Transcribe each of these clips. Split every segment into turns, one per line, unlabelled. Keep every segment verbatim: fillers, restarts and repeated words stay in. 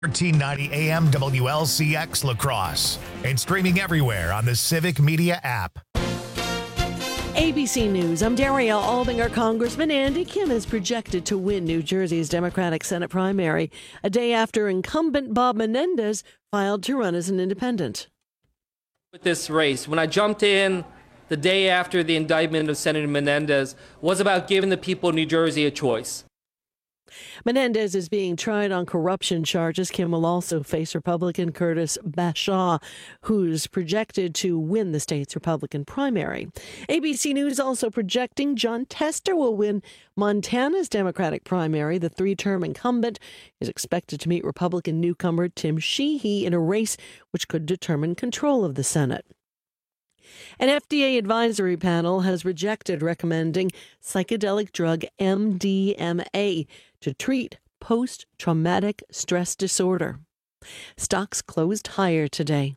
thirteen ninety A M W L C X La Crosse and streaming everywhere on the Civic Media app.
A B C News, I'm Daria Albinger. Congressman Andy Kim is projected to win New Jersey's Democratic Senate primary a day after incumbent Bob Menendez filed to run as an independent.
With this race, when I jumped in the day after the indictment of Senator Menendez, was about giving the people of New Jersey a choice.
Menendez is being tried on corruption charges. Kim will also face Republican Curtis Bashaw, who's projected to win the state's Republican primary. A B C News also projecting Jon Tester will win Montana's Democratic primary. The three-term incumbent is expected to meet Republican newcomer Tim Sheehy in a race which could determine control of the Senate. An F D A advisory panel has rejected recommending psychedelic drug M D M A to treat post-traumatic stress disorder. Stocks closed higher today.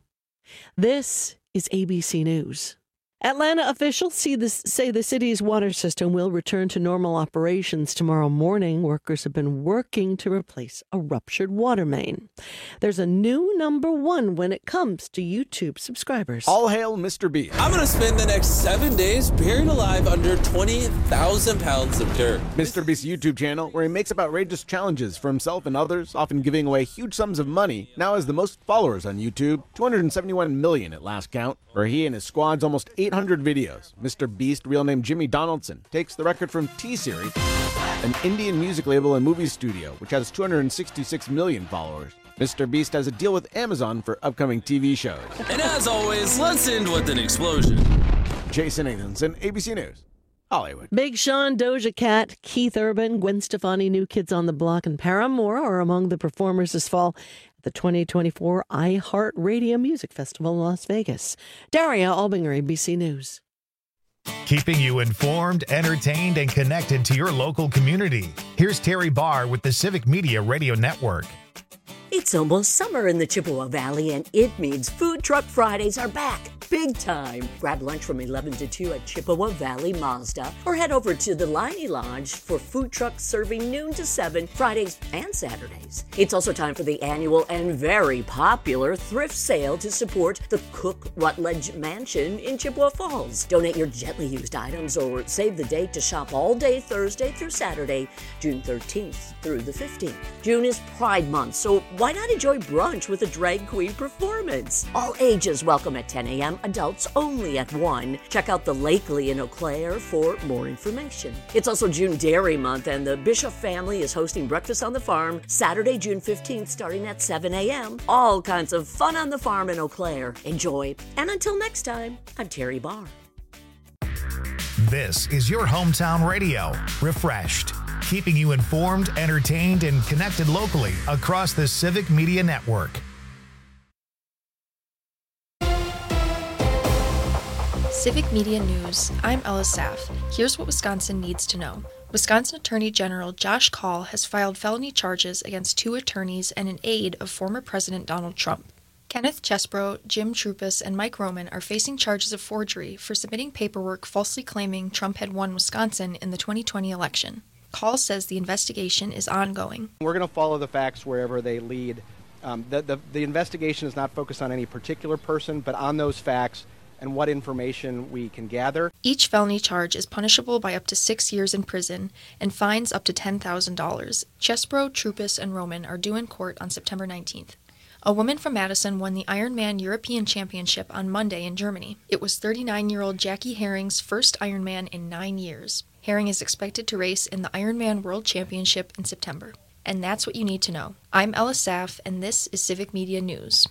This is A B C News. Atlanta officials see this, say the city's water system will return to normal operations tomorrow morning. Workers have been working to replace a ruptured water main. There's a new number one when it comes to YouTube subscribers.
All hail Mister Beast.
I'm going to spend the next seven days buried alive under twenty thousand pounds of dirt.
Mister Beast's YouTube channel, where he makes up outrageous challenges for himself and others, often giving away huge sums of money, now has the most followers on YouTube, two hundred seventy-one million at last count, where he and his squad's almost eight hundred videos. Mister Beast, real name Jimmy Donaldson, takes the record from T-Series, an Indian music label and movie studio, which has two hundred sixty-six million followers. Mister Beast has a deal with Amazon for upcoming T V shows.
And as always, let's end with an explosion.
Jason Nathanson, A B C News, Hollywood.
Big Sean, Doja Cat, Keith Urban, Gwen Stefani, New Kids on the Block, and Paramore are among the performers this fall at the twenty twenty-four iHeartRadio Music Festival in Las Vegas. Daria Albinger, A B C News.
Keeping you informed, entertained, and connected to your local community. Here's Terry Barr with the Civic Media Radio Network.
It's almost summer in the Chippewa Valley, and it means Food Truck Fridays are back. Big time. Grab lunch from eleven to two at Chippewa Valley Mazda, or head over to the Liney Lodge for food trucks serving noon to seven Fridays and Saturdays. It's also time for the annual and very popular thrift sale to support the Cook Rutledge Mansion in Chippewa Falls. Donate your gently used items or save the date to shop all day Thursday through Saturday, June thirteenth through the fifteenth. June is Pride Month, so why not enjoy brunch with a drag queen performance? All ages welcome at ten a.m. Adults only at one. Check out the Lakely in Eau Claire for more information. It's also June Dairy Month, and the Bishop family is hosting Breakfast on the Farm Saturday, June fifteenth, starting at seven a.m. All kinds of fun on the farm in Eau Claire. Enjoy. And until next time, I'm Terry Barr.
This is your hometown radio, Refreshed, keeping you informed, entertained, and connected locally across the Civic Media Network.
Civic Media News. I'm Ella Saff. Here's what Wisconsin needs to know. Wisconsin Attorney General Josh Kaul has filed felony charges against two attorneys and an aide of former President Donald Trump. Kenneth Chesbro, Jim Trupus, and Mike Roman are facing charges of forgery for submitting paperwork falsely claiming Trump had won Wisconsin in the twenty twenty election. Kaul says the investigation is ongoing.
We're going to follow the facts wherever they lead. Um, the, the, the investigation is not focused on any particular person, but on those facts and what information we can gather.
Each felony charge is punishable by up to six years in prison and fines up to ten thousand dollars. Chesbro, Trupus, and Roman are due in court on September nineteenth. A woman from Madison won the Ironman European Championship on Monday in Germany. It was thirty-nine-year-old Jackie Herring's first Ironman in nine years. Herring is expected to race in the Ironman World Championship in September. And that's what you need to know. I'm Ella Saff, and this is Civic Media News.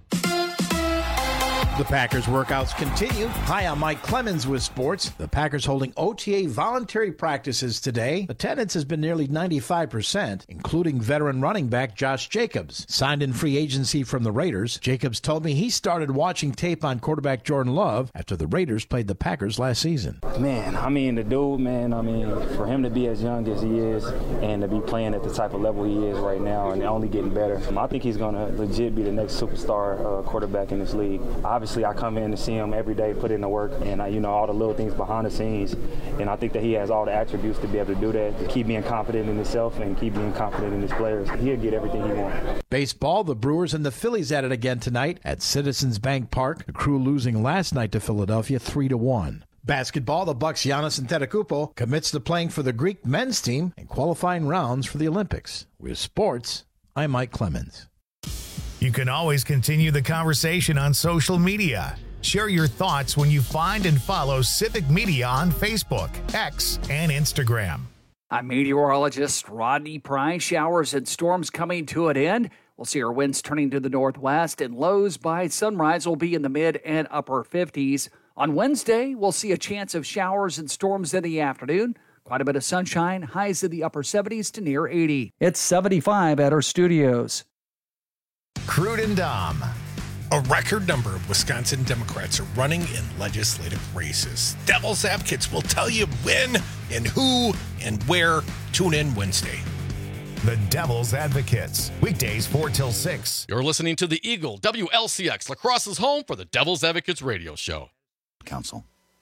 The Packers workouts continue. Hi, I'm Mike Clemens with sports. The Packers holding O T A voluntary practices today. Attendance has been nearly ninety-five percent, including veteran running back Josh Jacobs. Signed in free agency from the Raiders, Jacobs told me he started watching tape on quarterback Jordan Love after the Raiders played the Packers last season.
Man, I mean, the dude, man, I mean, for him to be as young as he is and to be playing at the type of level he is right now and only getting better, I think he's going to legit be the next superstar uh, quarterback in this league. Obviously, obviously I come in and see him every day put in the work and, uh, you know, all the little things behind the scenes. And I think that he has all the attributes to be able to do that, to keep being confident in himself and keep being confident in his players. He'll get everything he wants.
Baseball, the Brewers and the Phillies at it again tonight at Citizens Bank Park. The Crew losing last night to Philadelphia three to one. Basketball, the Bucks' Giannis Antetokounmpo commits to playing for the Greek men's team in qualifying rounds for the Olympics. With sports, I'm Mike Clemens.
You can always continue the conversation on social media. Share your thoughts when you find and follow Civic Media on Facebook, X, and Instagram.
I'm meteorologist Rodney Price. Showers and storms coming to an end. We'll see our winds turning to the northwest, and lows by sunrise will be in the mid and upper fifties. On Wednesday, we'll see a chance of showers and storms in the afternoon. Quite a bit of sunshine, highs in the upper seventies to near eighty. It's seventy-five at our studios.
Crude and Dom.
A record number of Wisconsin Democrats are running in legislative races. Devil's Advocates will tell you when and who and where. Tune in Wednesday.
The Devil's Advocates. Weekdays four till six.
You're listening to the Eagle W L C X, La Crosse's home for the Devil's Advocates radio show.
Council.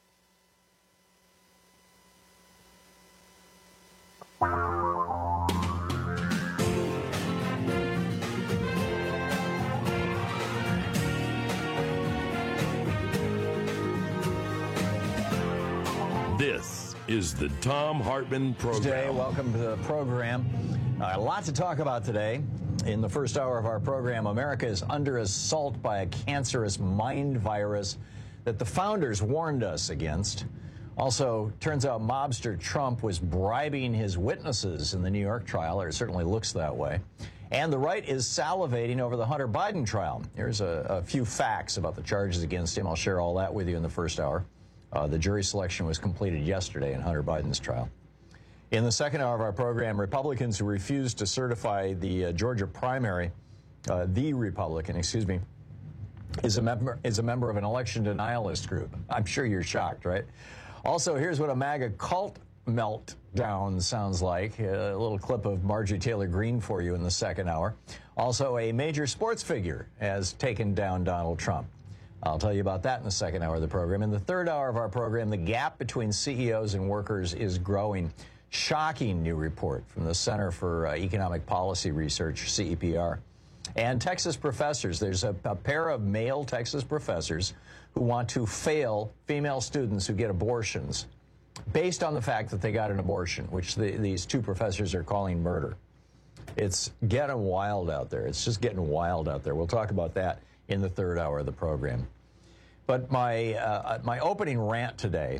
This is the Thom Hartmann Program.
Today, welcome to the program. Uh, a lot to talk about today. In the first hour of our program, America is under assault by a cancerous mind virus that the founders warned us against. Also, turns out mobster Trump was bribing his witnesses in the New York trial, or it certainly looks that way. And the right is salivating over the Hunter Biden trial. Here's a, a few facts about the charges against him. I'll share all that with you in the first hour. Uh, the jury selection was completed yesterday in Hunter Biden's trial. In the second hour of our program, Republicans who refused to certify the uh, Georgia primary, uh, the Republican, excuse me, is a member is a member of an election denialist group. I'm sure you're shocked, right? Also, here's what a MAGA cult meltdown sounds like. A little clip of Marjorie Taylor Greene for you in the second hour. Also, a major sports figure has taken down Donald Trump. I'll tell you about that in the second hour of the program. In the third hour of our program, the gap between C E Os and workers is growing. Shocking new report from the Center for uh, Economic Policy Research, C E P R. And Texas professors. There's a, a pair of male Texas professors who want to fail female students who get abortions based on the fact that they got an abortion, which the, these two professors are calling murder. It's getting wild out there. It's just getting wild out there. We'll talk about that in the third hour of the program. But my uh, my opening rant today,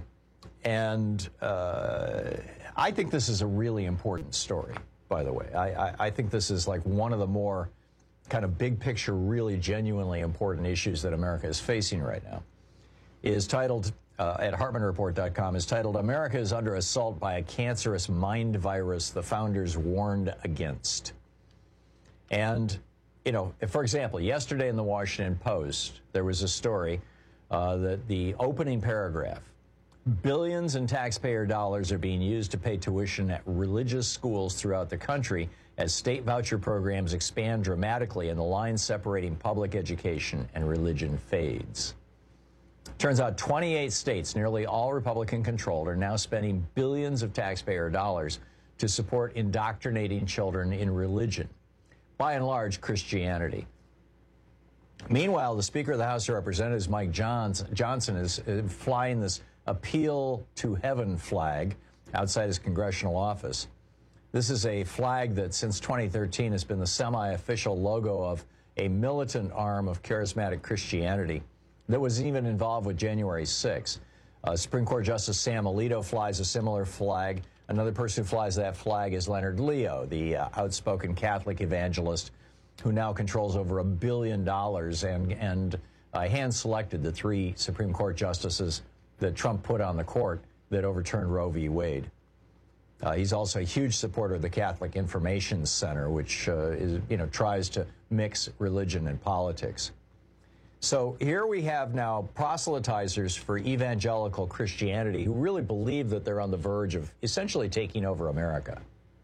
and uh, I think this is a really important story, by the way. I, I, I think this is like one of the more kind of big picture, really genuinely important issues that America is facing right now, is titled, uh, at Hartmann Report dot com, is titled, America is under assault by a cancerous mind virus the founders warned against. And, you know, for example, yesterday in the Washington Post, there was a story uh, that the opening paragraph, billions in taxpayer dollars are being used to pay tuition at religious schools throughout the country as state voucher programs expand dramatically and the line separating public education and religion fades. Turns out twenty-eight states, nearly all Republican-controlled, are now spending billions of taxpayer dollars to support indoctrinating children in religion, by and large Christianity. Meanwhile, the Speaker of the House of Representatives, Mike Johns, Johnson, is uh, flying this Appeal to Heaven flag outside his congressional office. This is a flag that since twenty thirteen has been the semi-official logo of a militant arm of charismatic Christianity that was even involved with January sixth. Uh, Supreme Court Justice Sam Alito flies a similar flag. Another person who flies that flag is Leonard Leo, the uh, outspoken Catholic evangelist who now controls over a billion dollars and, and uh, hand-selected the three Supreme Court justices that Trump put on the court that overturned Roe v. Wade. Uh, he's also a huge supporter of the Catholic Information Center, which uh, is, you know, tries to mix religion and politics. So here we have now proselytizers for evangelical Christianity who really believe that they're on the verge of essentially taking over America.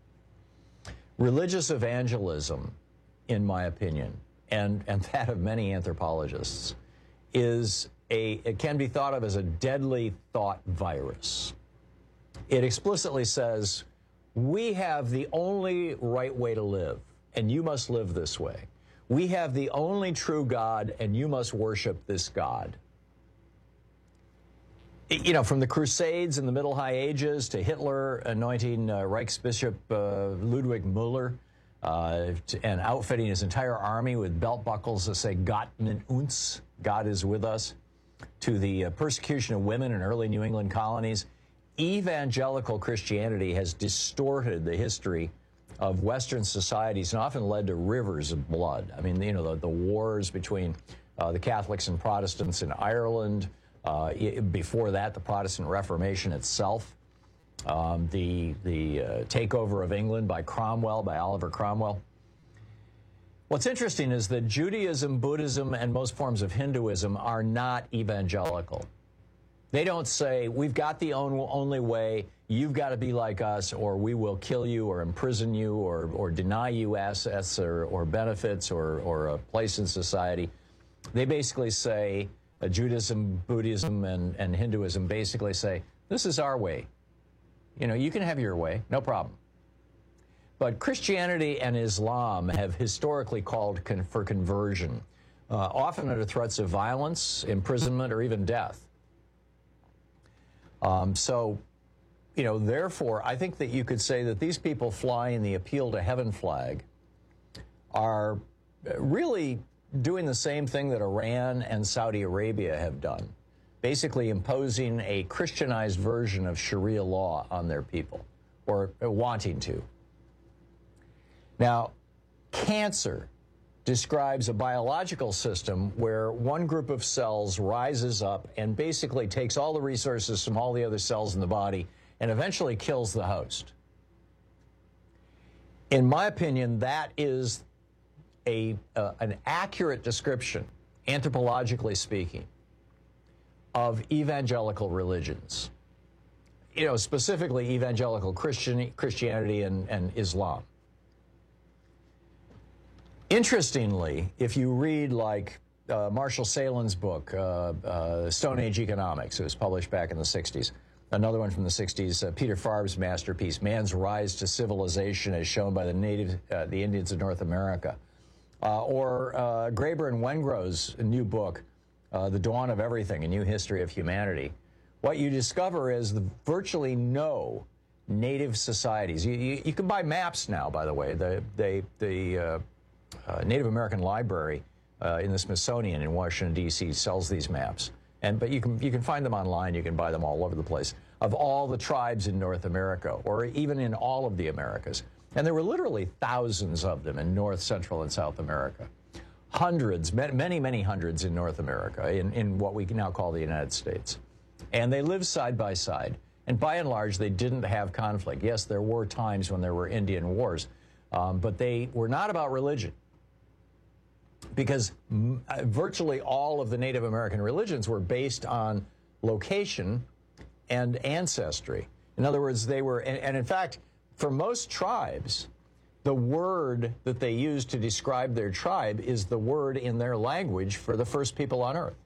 Religious evangelism, in my opinion, and, and that of many anthropologists, is a, it can be thought of as a deadly thought virus. It explicitly says, we have the only right way to live, and you must live this way. We have the only true God, and you must worship this God. You know, from the Crusades in the Middle High Ages to Hitler anointing uh, Reichsbishop uh, Ludwig Müller uh, to, and outfitting his entire army with belt buckles that say Gott mit uns, God is with us, to the uh, persecution of women in early New England colonies, evangelical Christianity has distorted the history of Western societies and often led to rivers of blood. I mean, you know, the, the wars between uh, the Catholics and Protestants in Ireland, uh, before that, the Protestant Reformation itself, um, the, the uh, takeover of England by Cromwell, by Oliver Cromwell. What's interesting is that Judaism, Buddhism, and most forms of Hinduism are not evangelical. They don't say, we've got the only way, you've got to be like us, or we will kill you or imprison you or, or deny you assets or, or benefits or, or a place in society. They basically say, uh, Judaism, Buddhism, and, and Hinduism basically say, this is our way. You know, you can have your way, no problem. But Christianity and Islam have historically called con for conversion, uh, often under threats of violence, imprisonment, or even death. Um, so, you know, therefore, I think that you could say that these people flying the Appeal to Heaven flag are really doing the same thing that Iran and Saudi Arabia have done, basically imposing a Christianized version of Sharia law on their people, or wanting to. Now, cancer describes a biological system where one group of cells rises up and basically takes all the resources from all the other cells in the body and eventually kills the host. In my opinion, that is a, uh, an accurate description, anthropologically speaking, of evangelical religions. You know, specifically evangelical Christian, Christianity and, and Islam. Interestingly, if you read like uh, Marshall Salen's book, uh, uh, Stone Age Economics, it was published back in the sixties, another one from the sixties, uh, Peter Farb's masterpiece, Man's Rise to Civilization as Shown by the Native, uh, the Indians of North America, uh, or uh, Graeber and Wengrow's new book, uh, The Dawn of Everything, A New History of Humanity, what you discover is the virtually no native societies. You, you, you can buy maps now, by the way. The, they, the, uh, Uh, Native American Library uh, in the Smithsonian in Washington, D C sells these maps. And, but you can, you can find them online. You can buy them all over the place, of all the tribes in North America, or even in all of the Americas. And there were literally thousands of them in North, Central, and South America. Hundreds, many, many hundreds in North America, in, in what we now call the United States. And they lived side by side. And by and large, they didn't have conflict. Yes, there were times when there were Indian wars, um, but they were not about religion. Because virtually all of the Native American religions were based on location and ancestry. In other words, they were, and, and in fact, for most tribes, the word that they use to describe their tribe is the word in their language for the first people on Earth.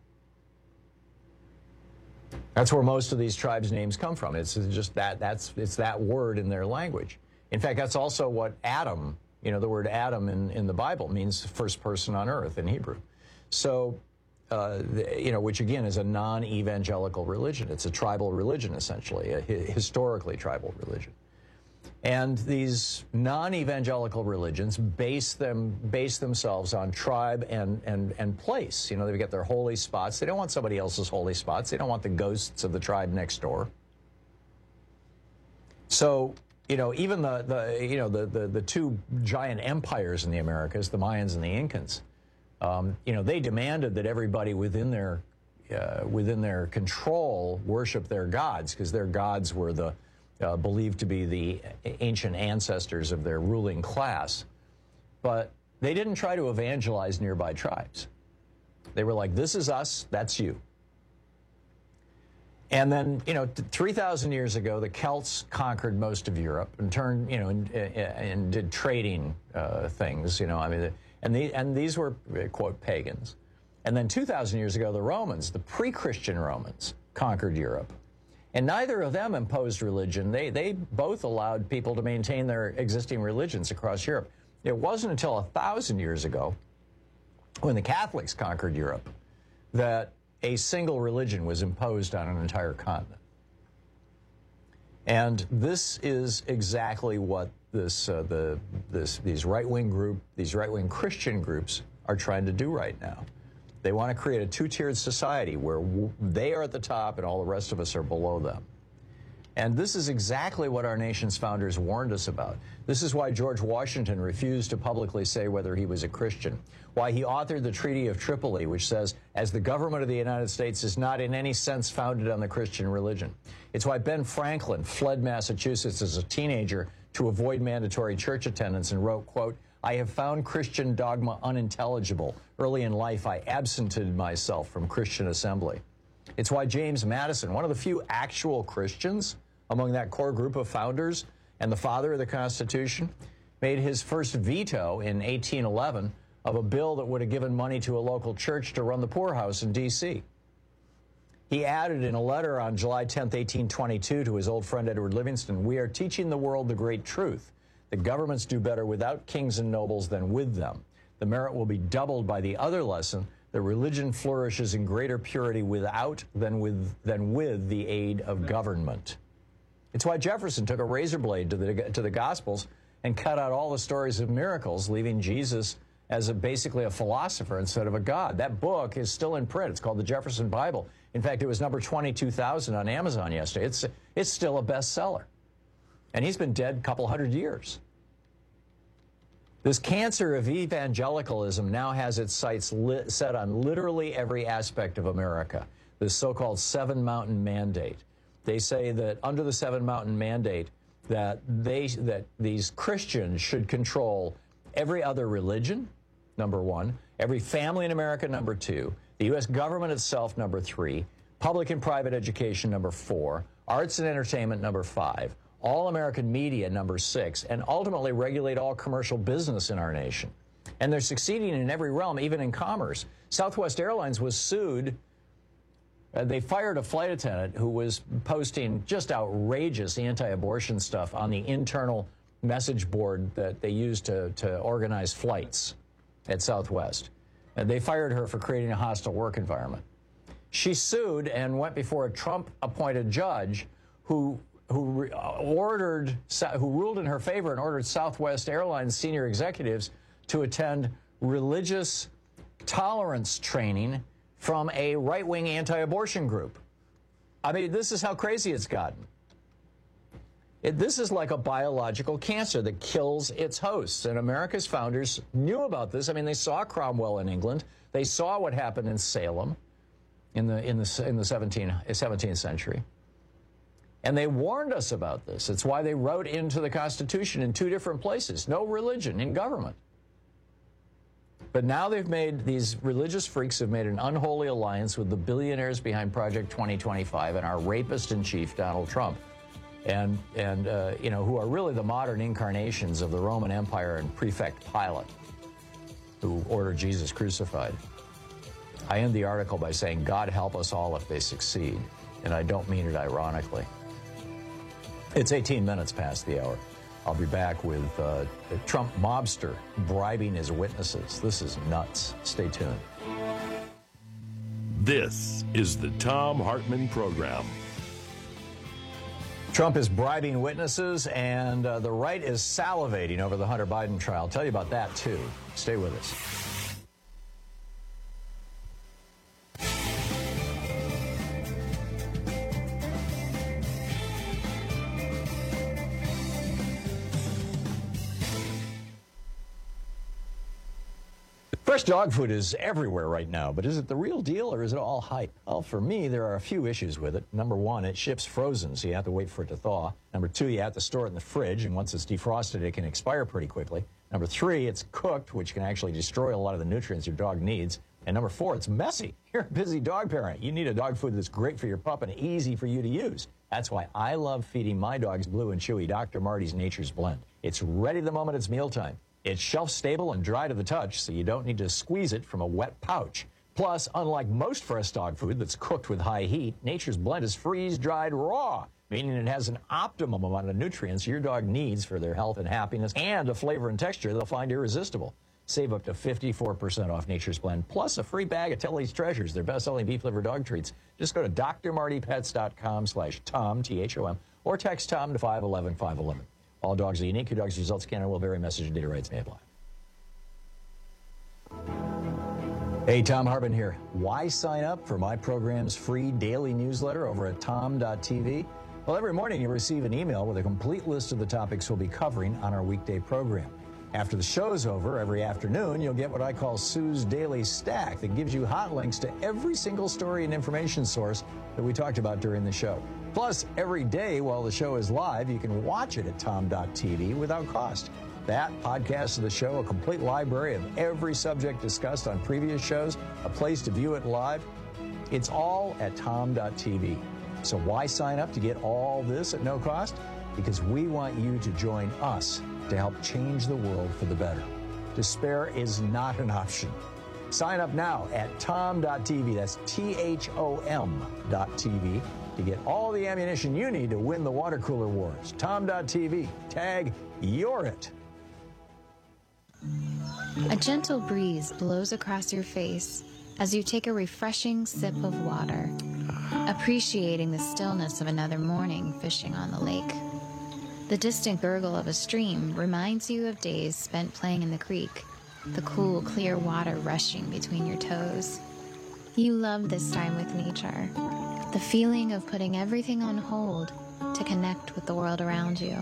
That's where most of these tribes' names come from. It's just that, that's, it's that word in their language. In fact, that's also what Adam, you know, the word Adam in, in the Bible means first person on earth in Hebrew. So, uh, the, you know, which again is a non-evangelical religion. It's a tribal religion, essentially, a hi historically tribal religion. And these non-evangelical religions base them base themselves on tribe and, and, and place. You know, they get their holy spots. They don't want somebody else's holy spots. They don't want the ghosts of the tribe next door. So, you know, even the, the you know, the, the, the two giant empires in the Americas, the Mayans and the Incans, um, you know, they demanded that everybody within their, uh, within their control worship their gods, because their gods were the, uh, believed to be the ancient ancestors of their ruling class. But they didn't try to evangelize nearby tribes. They were like, this is us, that's you. And then, you know, three thousand years ago, the Celts conquered most of Europe and turned, you know, and, and did trading uh, things, you know, I mean, and, the, and these were, quote, pagans. And then two thousand years ago, the Romans, the pre-Christian Romans, conquered Europe. And neither of them imposed religion. They, they both allowed people to maintain their existing religions across Europe. It wasn't until a thousand years ago, when the Catholics conquered Europe, that a single religion was imposed on an entire continent. And this is exactly what this, uh, the, this, these right-wing group, these right-wing Christian groups are trying to do right now. They want to create a two-tiered society where w they are at the top and all the rest of us are below them. And this is exactly what our nation's founders warned us about. This is why George Washington refused to publicly say whether he was a Christian, why he authored the Treaty of Tripoli, which says, as the government of the United States is not in any sense founded on the Christian religion. It's why Ben Franklin fled Massachusetts as a teenager to avoid mandatory church attendance and wrote, quote, I have found Christian dogma unintelligible. Early in life, I absented myself from Christian assembly. It's why James Madison, one of the few actual Christians among that core group of founders and the father of the Constitution, made his first veto in eighteen eleven of a bill that would have given money to a local church to run the poorhouse in D C He added in a letter on July tenth, eighteen twenty-two to his old friend Edward Livingston, we are teaching the world the great truth, that governments do better without kings and nobles than with them. The merit will be doubled by the other lesson, that religion flourishes in greater purity without than with, than with the aid of government. It's why Jefferson took a razor blade to the, to the Gospels and cut out all the stories of miracles, leaving Jesus as a, basically a philosopher instead of a god. That book is still in print. It's called the Jefferson Bible. In fact, it was number twenty-two thousand on Amazon yesterday. It's, it's still a bestseller. And he's been dead a couple hundred years. This cancer of evangelicalism now has its sights lit, set on literally every aspect of America, this so-called Seven Mountain Mandate. They say that under the Seven Mountain Mandate, that they that these Christians should control every other religion, number one, every family in America, number two, the U S government itself, number three, public and private education, number four, arts and entertainment, number five, all American media, number six, and ultimately regulate all commercial business in our nation. And they're succeeding in every realm, even in commerce. Southwest Airlines was sued. Uh, they fired a flight attendant who was posting just outrageous anti-abortion stuff on the internal message board that they used to, to organize flights at Southwest. And they fired her for creating a hostile work environment. She sued and went before a Trump-appointed judge who who ordered, who ruled in her favor and ordered Southwest Airlines senior executives to attend religious tolerance training from a right-wing anti-abortion group. I mean, this is how crazy it's gotten. It, this is like a biological cancer that kills its hosts, and America's founders knew about this. I mean, they saw Cromwell in England. They saw what happened in Salem in the, in the, in the seventeenth century. And they warned us about this. It's why they wrote into the Constitution in two different places, no religion in government. But now they've made, these religious freaks have made an unholy alliance with the billionaires behind Project twenty twenty-five and our rapist in chief, Donald Trump, and, and uh, you know, who are really the modern incarnations of the Roman Empire and Prefect Pilate, who ordered Jesus crucified. I end the article by saying, God help us all if they succeed, and I don't mean it ironically. It's eighteen minutes past the hour. I'll be back with uh, a Trump mobster bribing his witnesses. This is nuts. Stay tuned.
This is the Thom Hartmann Program.
Trump is bribing witnesses, and uh, the right is salivating over the Hunter Biden trial. I'll tell you about that, too. Stay with us. Fresh dog food is everywhere right now, but is it the real deal or is it all hype? Well, for me, there are a few issues with it. Number one, it ships frozen, so you have to wait for it to thaw. Number two, you have to store it in the fridge, and once it's defrosted, it can expire pretty quickly. Number three, it's cooked, which can actually destroy a lot of the nutrients your dog needs. And number four, it's messy. You're a busy dog parent. You need a dog food that's great for your pup and easy for you to use. That's why I love feeding my dogs Blue and Chewy Doctor Marty's Nature's Blend. It's ready the moment it's mealtime. It's shelf-stable and dry to the touch, so you don't need to squeeze it from a wet pouch. Plus, unlike most fresh dog food that's cooked with high heat, Nature's Blend is freeze-dried raw, meaning it has an optimum amount of nutrients your dog needs for their health and happiness, and a flavor and texture they'll find irresistible. Save up to fifty-four percent off Nature's Blend, plus a free bag of Tilly's Treasures, their best-selling beef liver dog treats. Just go to d r marty pets dot com slash Tom, T H O M, or text Tom to five one one five one one. All dogs are unique. Your dog's results can and will vary. Message and data rates may apply. Hey, Tom Hartman here. Why sign up for my program's free daily newsletter over at tom dot t v? Well, every morning you receive an email with a complete list of the topics we'll be covering on our weekday program. After the show's over, every afternoon, you'll get what I call Sue's Daily Stack that gives you hot links to every single story and information source that we talked about during the show. Plus, every day while the show is live, you can watch it at tom dot t v without cost. That, podcast of the show, a complete library of every subject discussed on previous shows, a place to view it live, it's all at tom dot t v. So why sign up to get all this at no cost? Because we want you to join us to help change the world for the better. Despair is not an option. Sign up now at tom dot t v, that's T H O M dot T V, to get all the ammunition you need to win the water cooler wars. tom dot t v, tag You're It.
A gentle breeze blows across your face as you take a refreshing sip of water, appreciating the stillness of another morning fishing on the lake. The distant gurgle of a stream reminds you of days spent playing in the creek, the cool, clear water rushing between your toes. You love this time with nature, the feeling of putting everything on hold to connect with the world around you.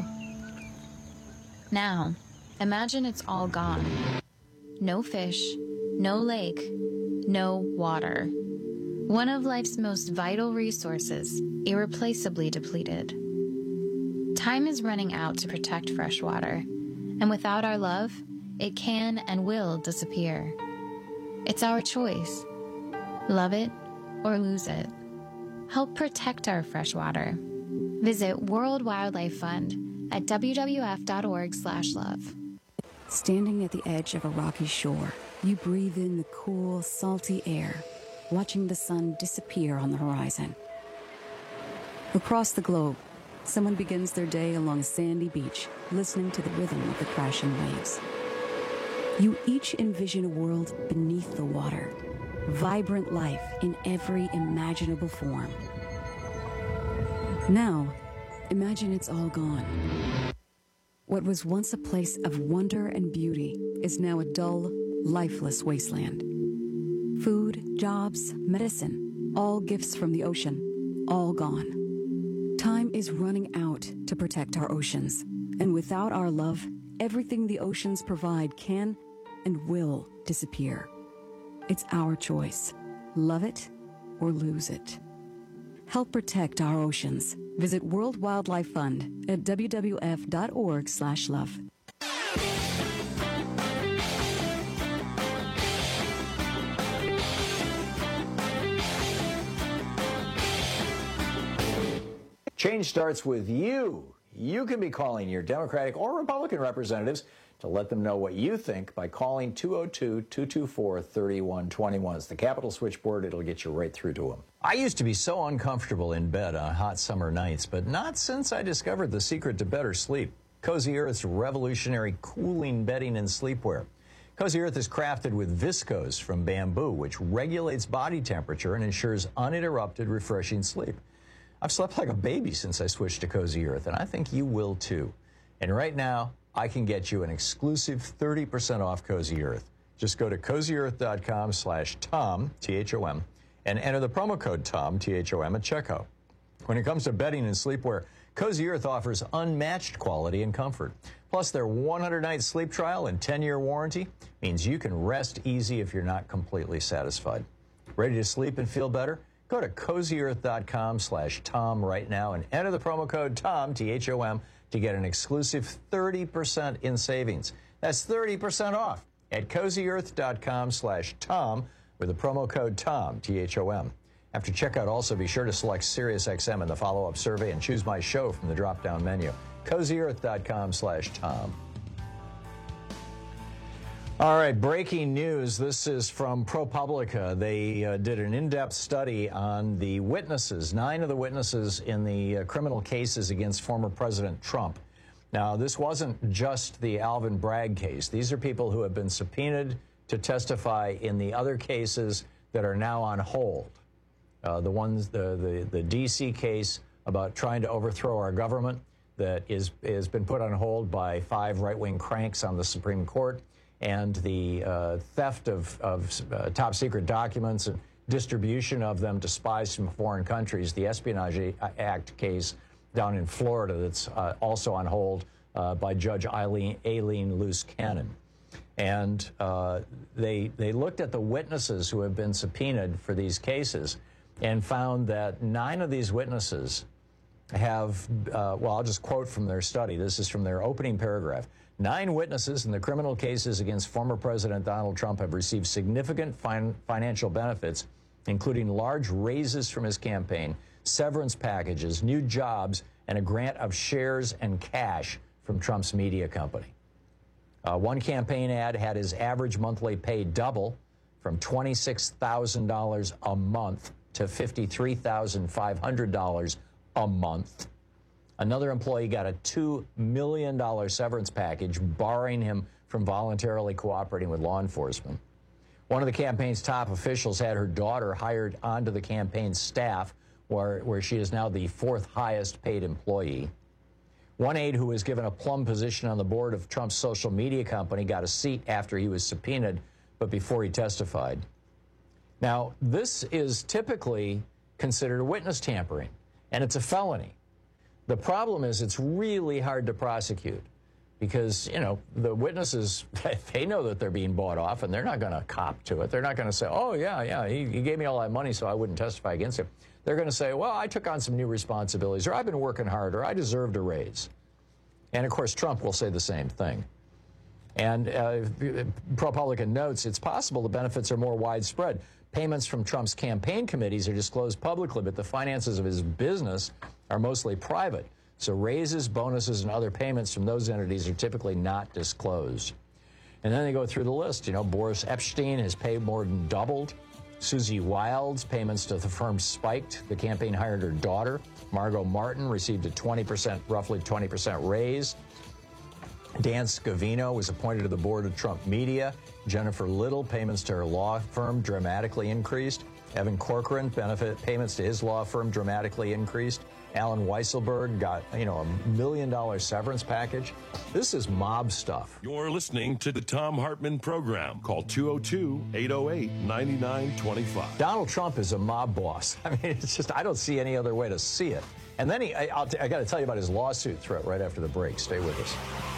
Now, imagine it's all gone. No fish, no lake, no water. One of life's most vital resources, irreplaceably depleted. Time is running out to protect fresh water, and without our love, it can and will disappear. It's our choice. Love it or lose it. Help protect our fresh water. Visit World Wildlife Fund at w w f dot org slash love.
Standing at the edge of a rocky shore, you breathe in the cool, salty air, watching the sun disappear on the horizon. Across the globe, someone begins their day along a sandy beach, listening to the rhythm of the crashing waves. You each envision a world beneath the water, vibrant life in every imaginable form. Now, imagine it's all gone. What was once a place of wonder and beauty is now a dull, lifeless wasteland. Food, jobs, medicine, all gifts from the ocean, all gone. Time is running out to protect our oceans, and without our love, everything the oceans provide can and will disappear. It's our choice. Love it or lose it. Help protect our oceans. Visit World Wildlife Fund at w w f dot org slash love.
Change starts with you. You can be calling your Democratic or Republican representatives to let them know what you think by calling two oh two, two two four, three one two one. It's the Capitol switchboard. It'll get you right through to them. I used to be so uncomfortable in bed on hot summer nights, but not since I discovered the secret to better sleep. Cozy Earth's revolutionary cooling bedding and sleepwear. Cozy Earth is crafted with viscose from bamboo, which regulates body temperature and ensures uninterrupted, refreshing sleep. I've slept like a baby since I switched to Cozy Earth, and I think you will too. And right now, I can get you an exclusive thirty percent off Cozy Earth. Just go to cozy earth dot com slash Tom, T H O M, and enter the promo code Tom, T H O M, at checkout. When it comes to bedding and sleepwear, Cozy Earth offers unmatched quality and comfort. Plus, their one hundred night sleep trial and ten year warranty means you can rest easy if you're not completely satisfied. Ready to sleep and feel better? Go to cozy earth dot com slash Tom right now and enter the promo code Tom, T H O M, to get an exclusive thirty percent in savings. That's thirty percent off at cozy earth dot com slash Tom with the promo code Tom, T H O M. After checkout, also be sure to select Sirius X M in the follow-up survey and choose My Show from the drop-down menu. cozy earth dot com slash Tom. All right, breaking news. This is from ProPublica. They uh, did an in-depth study on the witnesses, nine of the witnesses in the uh, criminal cases against former President Trump. Now, this wasn't just the Alvin Bragg case. These are people who have been subpoenaed to testify in the other cases that are now on hold. Uh, the ones, the, the, the D C case about trying to overthrow our government that is has been put on hold by five right-wing cranks on the Supreme Court, and the uh, theft of, of uh, top-secret documents and distribution of them to spies from foreign countries, the Espionage Act case down in Florida that's uh, also on hold uh, by Judge Eileen, Aileen Luce Cannon. And uh, they, they looked at the witnesses who have been subpoenaed for these cases and found that nine of these witnesses have, uh, well, I'll just quote from their study. This is from their opening paragraph. Nine witnesses in the criminal cases against former President Donald Trump have received significant fin financial benefits, including large raises from his campaign, severance packages, new jobs, and a grant of shares and cash from Trump's media company. Uh, one campaign ad had his average monthly pay double from twenty-six thousand dollars a month to fifty-three thousand five hundred dollars a month. Another employee got a two million dollar severance package, barring him from voluntarily cooperating with law enforcement. One of the campaign's top officials had her daughter hired onto the campaign's staff, where, where she is now the fourth highest paid employee. One aide who was given a plum position on the board of Trump's social media company got a seat after he was subpoenaed, but before he testified. Now, this is typically considered witness tampering, and it's a felony. The problem is it's really hard to prosecute because, you know, the witnesses, they know that they're being bought off, and they're not going to cop to it. They're not going to say, oh, yeah, yeah, he, he gave me all that money so I wouldn't testify against him. They're going to say, well, I took on some new responsibilities, or I've been working hard, or I deserved a raise. And, of course, Trump will say the same thing. And uh, ProPublica notes it's possible the benefits are more widespread. Payments from Trump's campaign committees are disclosed publicly, but the finances of his business are mostly private. So raises, bonuses, and other payments from those entities are typically not disclosed. And then they go through the list. You know, Boris Epshteyn, his pay more than doubled. Susie Wild's payments to the firm spiked. The campaign hired her daughter. Margot Martin received a twenty percent, roughly twenty percent raise. Dan Scavino was appointed to the board of Trump Media. Jennifer Little, payments to her law firm dramatically increased. Evan Corcoran, benefit payments to his law firm dramatically increased. Alan Weisselberg got, you know, a million dollar severance package. This is mob stuff.
You're listening to the Thom Hartmann Program. Call two oh two, eight oh eight, nine nine two five.
Donald Trump is a mob boss. I mean, it's just, I don't see any other way to see it. And then he, I, I'll t I got to tell you about his lawsuit threat right after the break. Stay with us.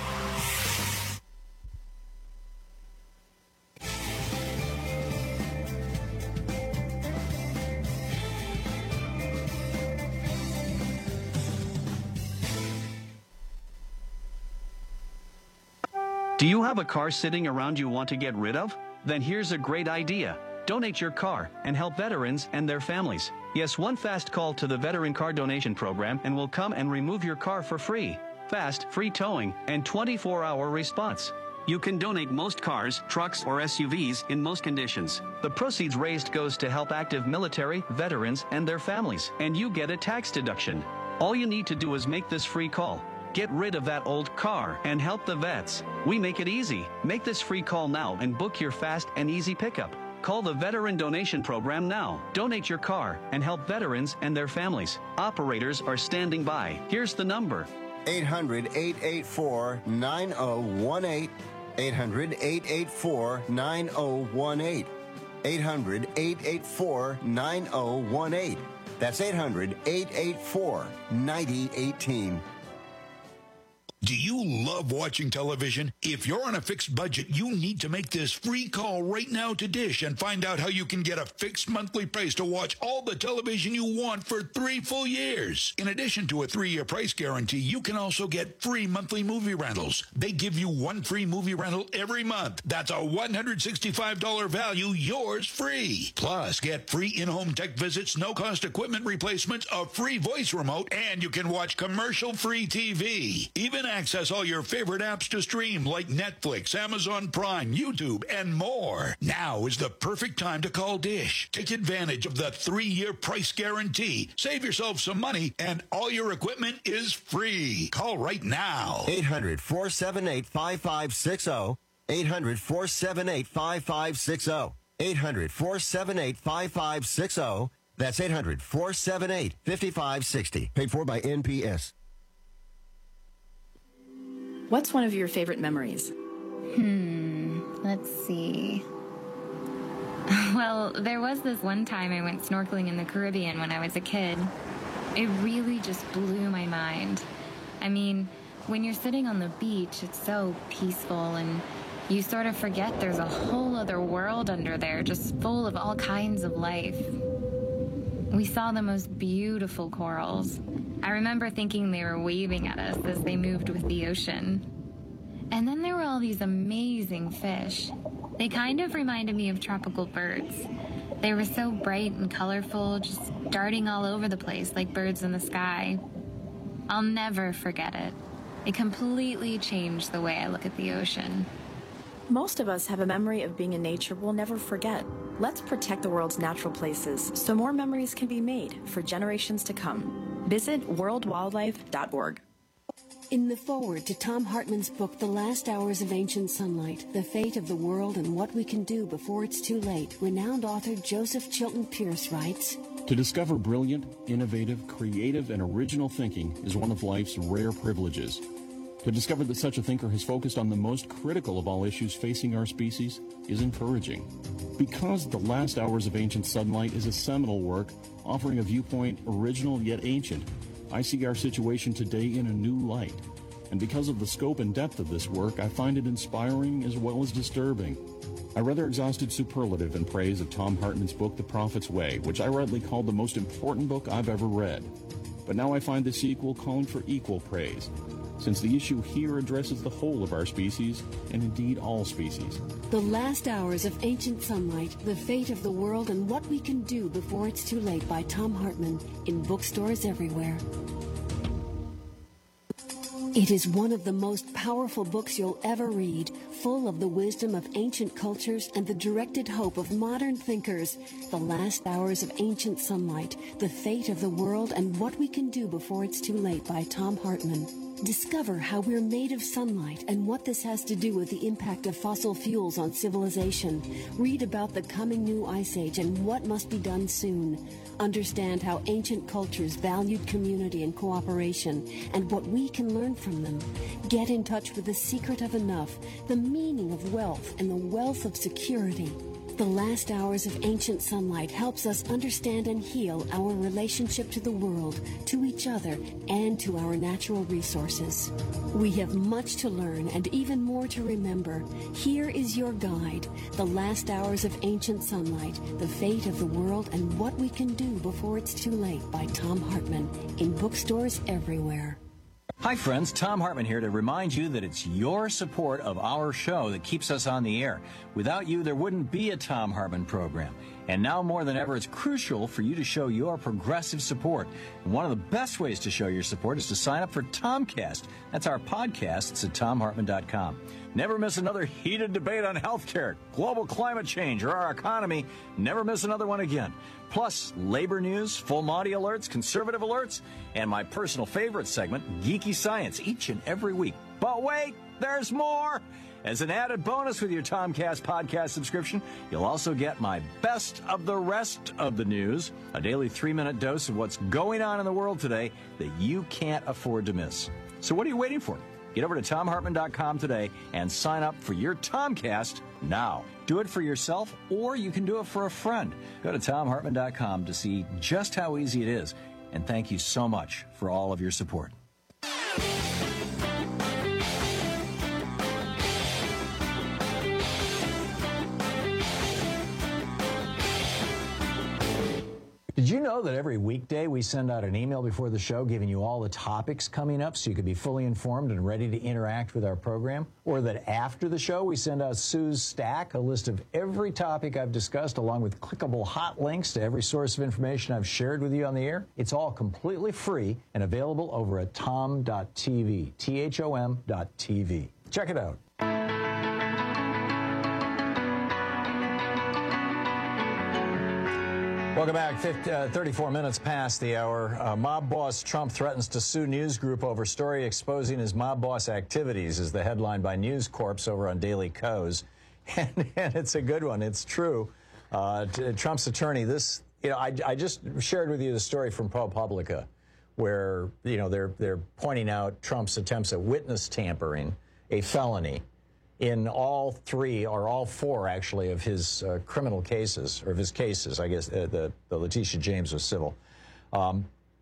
Do you have a car sitting around you want to get rid of? Then here's a great idea. Donate your car and help veterans and their families. Yes, one fast call to the Veteran Car Donation Program and we'll come and remove your car for free. Fast, free towing, and twenty-four hour response. You can donate most cars, trucks, or S U Vs in most conditions. The proceeds raised goes to help active military, veterans, and their families, and you get a tax deduction. All you need to do is make this free call. Get rid of that old car and help the vets. We make it easy. Make this free call now and book your fast and easy pickup. Call the Veteran Donation Program now. Donate your car and help veterans and their families. Operators are standing by. Here's the number.
eight hundred, eight eight four, nine oh one eight. eight hundred, eight eight four, nine oh one eight. eight hundred, eight eight four, nine oh one eight. That's eight hundred, eight eight four, nine oh one eight.
Do you love watching television? If you're on a fixed budget, you need to make this free call right now to Dish and find out how you can get a fixed monthly price to watch all the television you want for three full years. In addition to a three-year price guarantee, you can also get free monthly movie rentals. They give you one free movie rental every month. That's a one hundred sixty-five dollar value, yours free. Plus, get free in-home tech visits, no-cost equipment replacements, a free voice remote, and you can watch commercial-free T V. Even access all your favorite apps to stream like Netflix, Amazon Prime, YouTube, and more. Now is the perfect time to call Dish. Take advantage of the three-year price guarantee. Save yourself some money, and all your equipment is free. Call right now.
eight hundred, four seven eight, five five six zero. eight hundred, four seven eight, five five six zero. eight hundred, four seven eight, five five six zero. That's eight hundred, four seven eight, five five six zero. Paid for by N P S.
What's one of your favorite memories?
Hmm, let's see. Well, there was this one time I went snorkeling in the Caribbean when I was a kid. It really just blew my mind. I mean, when you're sitting on the beach, it's so peaceful, and you sort of forget there's a whole other world under there, just full of all kinds of life. We saw the most beautiful corals. I remember thinking they were waving at us as they moved with the ocean. And then there were all these amazing fish. They kind of reminded me of tropical birds. They were so bright and colorful, just darting all over the place like birds in the sky. I'll never forget it. It completely changed the way I look at the ocean.
Most of us have a memory of being in nature we'll never forget. Let's protect the world's natural places so more memories can be made for generations to come. Visit world wildlife dot org.
In the foreword to Thom Hartmann's book, The Last Hours of Ancient Sunlight, The Fate of the World and What We Can Do Before It's Too Late, renowned author Joseph Chilton Pearce writes,
To discover brilliant, innovative, creative, and original thinking is one of life's rare privileges. To discover that such a thinker has focused on the most critical of all issues facing our species is encouraging. Because The Last Hours of Ancient Sunlight is a seminal work offering a viewpoint original yet ancient, I see our situation today in a new light. And because of the scope and depth of this work, I find it inspiring as well as disturbing. I rather exhausted superlative in praise of Thom Hartmann's book, The Prophet's Way, which I rightly called the most important book I've ever read. But now I find the sequel calling for equal praise, since the issue here addresses the whole of our species, and indeed all species.
The Last Hours of Ancient Sunlight, The Fate of the World and What We Can Do Before It's Too Late by Thom Hartmann, in bookstores everywhere. It is one of the most powerful books you'll ever read, full of the wisdom of ancient cultures and the directed hope of modern thinkers. The Last Hours of Ancient Sunlight, The Fate of the World and What We Can Do Before It's Too Late by Thom Hartmann. Discover how we're made of sunlight and what this has to do with the impact of fossil fuels on civilization. Read about the coming new ice age and what must be done soon. Understand how ancient cultures valued community and cooperation and what we can learn from them. Get in touch with the secret of enough, the meaning of wealth, and the wealth of security. The Last Hours of Ancient Sunlight helps us understand and heal our relationship to the world, to each other, and to our natural resources. We have much to learn and even more to remember. Here is your guide, The Last Hours of Ancient Sunlight, The Fate of the World and What We Can Do Before It's Too Late by Thom Hartmann, in bookstores everywhere.
Hi friends, Thom Hartmann here to remind you that it's your support of our show that keeps us on the air. Without you, there wouldn't be a Thom Hartmann program. And now more than ever, it's crucial for you to show your progressive support. And one of the best ways to show your support is to sign up for Tomcast. That's our podcast. It's at tom hartmann dot com. Never miss another heated debate on healthcare, global climate change, or our economy. Never miss another one again. Plus, labor news, full Monty alerts, conservative alerts, and my personal favorite segment, Geeky Science, each and every week. But wait, there's more! As an added bonus with your Tomcast podcast subscription, you'll also get my best of the rest of the news, a daily three-minute dose of what's going on in the world today that you can't afford to miss. So what are you waiting for? Get over to tom hartmann dot com today and sign up for your Tomcast now. Do it for yourself, or you can do it for a friend. Go to tom hartmann dot com to see just how easy it is. And thank you so much for all of your support. Did you know that every weekday we send out an email before the show giving you all the topics coming up so you could be fully informed and ready to interact with our program? Or that after the show we send out Sue's Stack, a list of every topic I've discussed along with clickable hot links to every source of information I've shared with you on the air? It's all completely free and available over at tom dot t v, T H O M dot T V. Check it out. Welcome back. fifty, uh, thirty-four minutes past the hour. Uh, mob boss Trump threatens to sue News Group over story exposing his mob boss activities, is the headline by News Corp over on Daily Kos. And, and it's a good one. It's true. Uh, Trump's attorney, this, you know, I, I just shared with you the story from ProPublica where, you know, they're, they're pointing out Trump's attempts at witness tampering, a felony, in all three, or all four, actually, of his uh, criminal cases, or of his cases, I guess, uh, the, the Letitia James was civil. Um,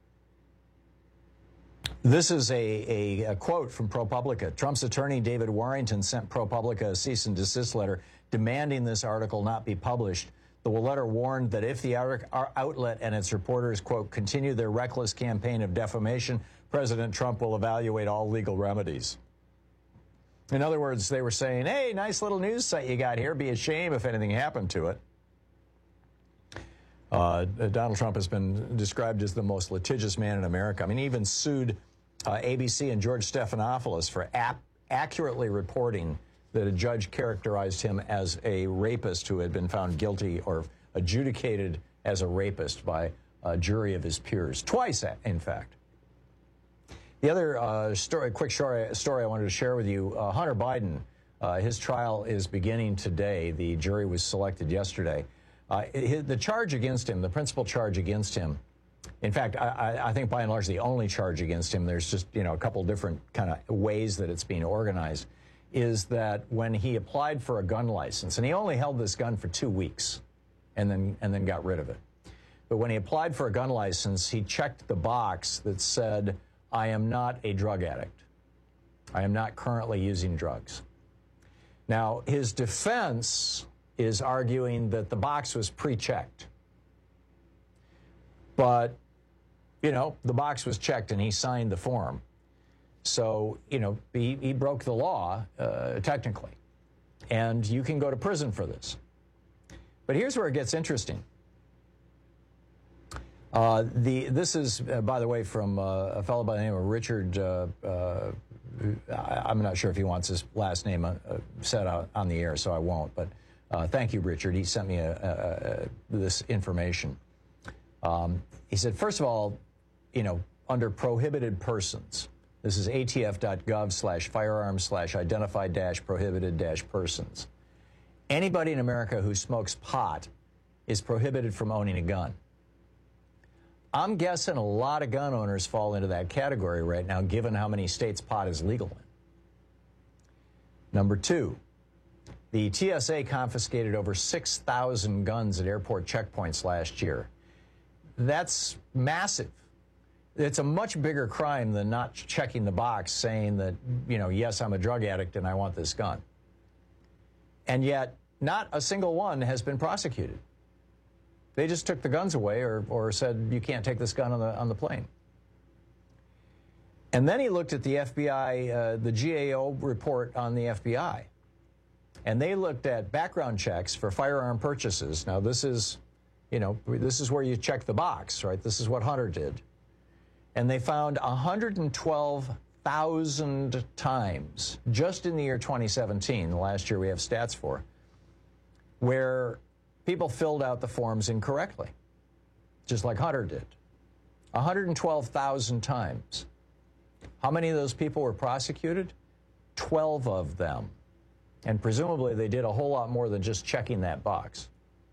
this is a, a, a quote from ProPublica. Trump's attorney, David Warrington, sent ProPublica a cease and desist letter demanding this article not be published. The letter warned that if the outlet and its reporters, quote, continue their reckless campaign of defamation, President Trump will evaluate all legal remedies. In other words, they were saying, hey, nice little news site you got here. Be a shame if anything happened to it. Uh, Donald Trump has been described as the most litigious man in America. I mean, he even sued uh, A B C and George Stephanopoulos for ap accurately reporting that a judge characterized him as a rapist who had been found guilty or adjudicated as a rapist by a jury of his peers. Twice, in fact. The other uh, story, quick story, story I wanted to share with you, uh, Hunter Biden, uh, his trial is beginning today. The jury was selected yesterday. Uh, his, the charge against him, the principal charge against him, in fact, I, I think by and large the only charge against him, there's just, you know, a couple different kind of ways that it's being organized, is that when he applied for a gun license, and he only held this gun for two weeks and then, and then got rid of it. But when he applied for a gun license, he checked the box that said, I am not a drug addict. I am not currently using drugs. Now, his defense is arguing that the box was pre-checked. But, you know, the box was checked and he signed the form. So, you know, he, he broke the law, uh, technically. And you can go to prison for this. But here's where it gets interesting. Uh, the, this is, uh, by the way, from uh, a fellow by the name of Richard, uh, uh, I, I'm not sure if he wants his last name uh, said out on the air, so I won't. But uh, thank you, Richard. He sent me a, a, a, this information. Um, he said, first of all, you know, under prohibited persons, this is A T F dot gov slash firearms slash identified dash prohibited dash persons. Anybody in America who smokes pot is prohibited from owning a gun. I'm guessing a lot of gun owners fall into that category right now, given how many states pot is legal in. Number two, the T S A confiscated over six thousand guns at airport checkpoints last year. That's massive. It's a much bigger crime than not checking the box saying that, you know, yes, I'm a drug addict and I want this gun. And yet, not a single one has been prosecuted. They just took the guns away or, or said, you can't take this gun on the, on the plane. And then he looked at the F B I, uh, the G A O report on the F B I. And they looked at background checks for firearm purchases. Now, this is, you know, this is where you check the box, right? This is what Hunter did. And they found one hundred twelve thousand times, just in the year twenty seventeen, the last year we have stats for, where people filled out the forms incorrectly, just like Hunter did. one hundred twelve thousand times. How many of those people were prosecuted? twelve of them. And presumably they did a whole lot more than just checking that box.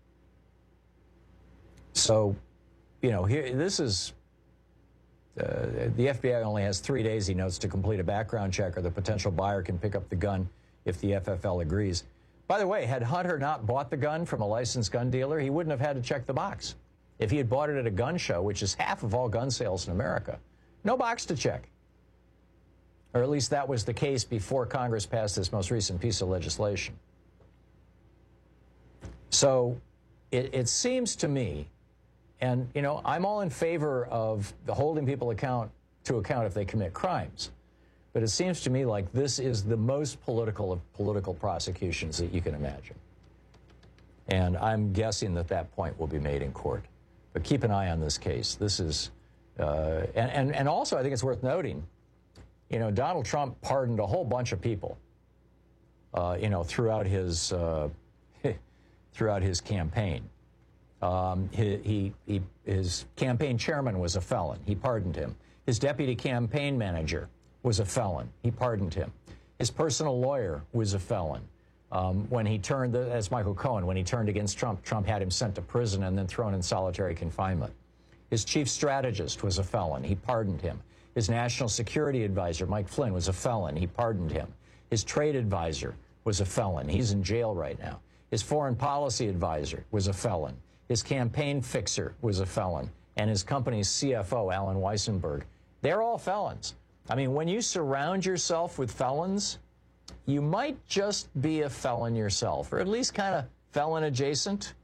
So, you know, here, this is, uh, the F B I only has three days, he notes, to complete a background check, or the potential buyer can pick up the gun if the F F L agrees. By the way, had Hunter not bought the gun from a licensed gun dealer, he wouldn't have had to check the box. If he had bought it at a gun show, which is half of all gun sales in America, no box to check. Or at least that was the case before Congress passed this most recent piece of legislation. So it, it seems to me, And, you know, I'm all in favor of the holding people account to account if they commit crimes. But it seems to me like this is the most political of political prosecutions that you can imagine. And I'm guessing that that point will be made in court. But keep an eye on this case. This is, uh, and, and, and also I think it's worth noting, you know, Donald Trump pardoned a whole bunch of people, uh, you know, throughout his, uh, throughout his campaign. Um, he, he, he, his campaign chairman was a felon. He pardoned him. His deputy campaign manager was a felon. He pardoned him. His personal lawyer was a felon. Um, when he turned, as Michael Cohen, when he turned against Trump, Trump had him sent to prison and then thrown in solitary confinement. His chief strategist was a felon. He pardoned him. His national security advisor, Mike Flynn, was a felon. He pardoned him. His trade advisor was a felon. He's in jail right now. His foreign policy advisor was a felon. His campaign fixer was a felon. And his company's C F O, Alan Weissenberg, they're all felons. I mean, when you surround yourself with felons, you might just be a felon yourself, or at least kind of felon adjacent.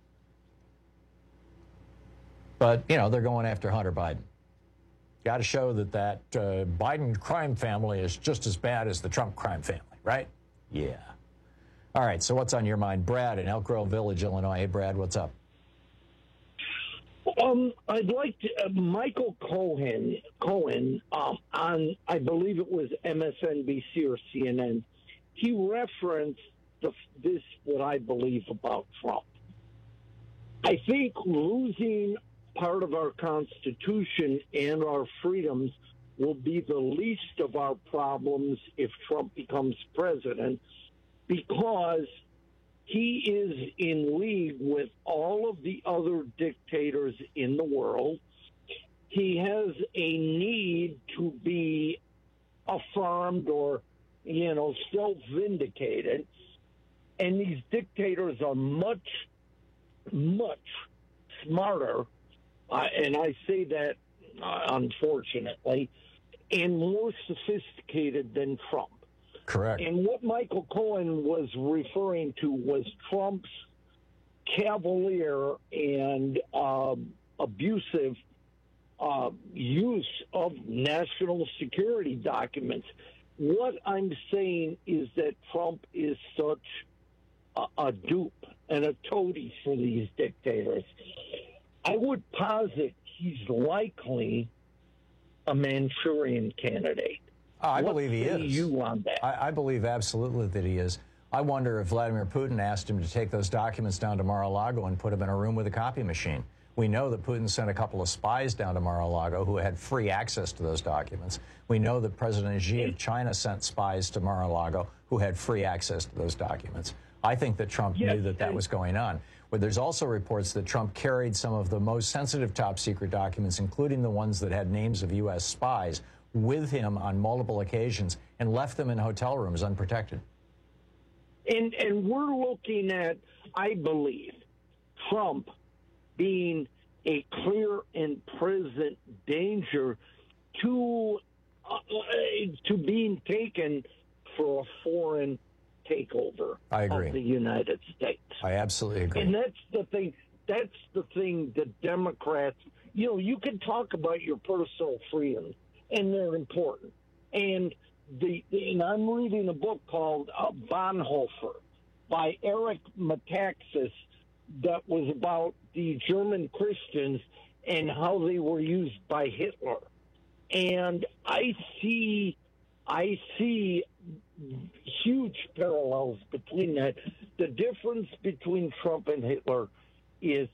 But, you know, they're going after Hunter Biden. Got to show that that uh, Biden crime family is just as bad as the Trump crime family, right? Yeah. All right, so what's on your mind? Brad in Elk Grove Village, Illinois. Hey, Brad, what's up?
Um, I'd like to, uh, Michael Cohen, Cohen um, on, I believe it was M S N B C or C N N, he referenced the, this, what I believe about Trump. I think losing part of our Constitution and our freedoms will be the least of our problems if Trump becomes president, because he is in league with all of the other dictators in the world. He has a need to be affirmed or, you know, self-vindicated. And these dictators are much, much smarter, uh, and I say that uh, unfortunately, and more sophisticated than Trump.
Correct.
And what Michael Cohen was referring to was Trump's cavalier and uh, abusive uh, use of national security documents. What I'm saying is that Trump is such a, a dupe and a toady for these dictators. I would posit he's likely a Manchurian candidate.
Oh, I
What
believe he
say
is.
you on that?
I, I believe absolutely that he is. I wonder if Vladimir Putin asked him to take those documents down to Mar-a-Lago and put them in a room with a copy machine. We know that Putin sent a couple of spies down to Mar-a-Lago who had free access to those documents. We know that President Xi of China sent spies to Mar-a-Lago who had free access to those documents. I think that Trump
Yes,
knew that that
and-
was going on. But there's also reports that Trump carried some of the most sensitive top-secret documents, including the ones that had names of U S spies, with him on multiple occasions and left them in hotel rooms unprotected.
And and we're looking at, I believe, Trump being a clear and present danger to uh, to being taken for a foreign takeover
I agree.
of the United States.
I absolutely agree.
And that's the thing. That's the thing that Democrats, you know, you can talk about your personal freedoms, and they're important. And the and I'm reading a book called uh, Bonhoeffer by Eric Metaxas that was about the German Christians and how they were used by Hitler. And I see, I see huge parallels between that. The difference between Trump and Hitler is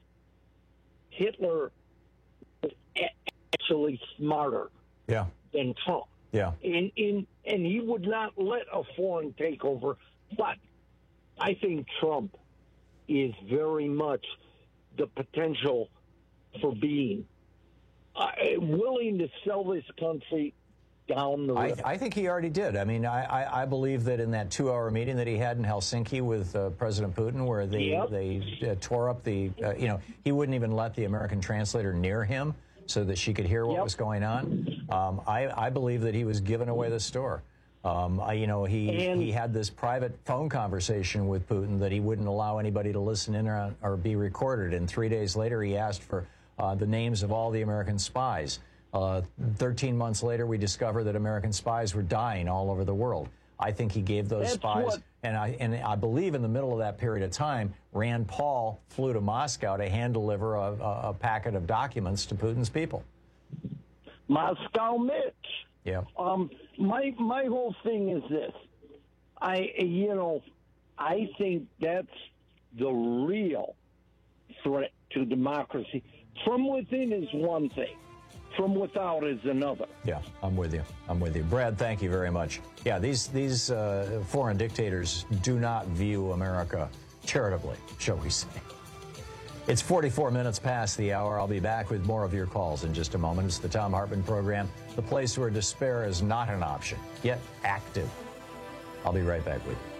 Hitler was actually smarter
Yeah.
than Trump.
Yeah.
And, and, and he would not let a foreign takeover. But I think Trump is very much the potential for being uh, willing to sell this country down the
I,
road.
I think he already did. I mean, I, I, I believe that in that two-hour meeting that he had in Helsinki with uh, President Putin, where they
Yep.
they uh, tore up the, uh, you know, he wouldn't even let the American translator near him so that she could hear what
Yep.
was going on. Um, I, I believe that he was giving away the store. Um, I, you know, he
And-
he had this private phone conversation with Putin that he wouldn't allow anybody to listen in or, or be recorded. And three days later, he asked for uh, the names of all the American spies. Uh, thirteen months later, we discovered that American spies were dying all over the world. I think he gave those
That's
spies,
what...
and I and I believe in the middle of that period of time, Rand Paul flew to Moscow to hand deliver a, a, a packet of documents to Putin's people.
Moscow Mitch.
Yeah.
Um, my my whole thing is this. I you know, I think that's the real threat to democracy. From within is one thing. From without is another.
Yeah, I'm with you. I'm with you. Brad, thank you very much. Yeah, these these uh, foreign dictators do not view America charitably, shall we say. It's forty-four minutes past the hour. I'll be back with more of your calls in just a moment. It's the Thom Hartmann Program, the place where despair is not an option, yet active. I'll be right back with you.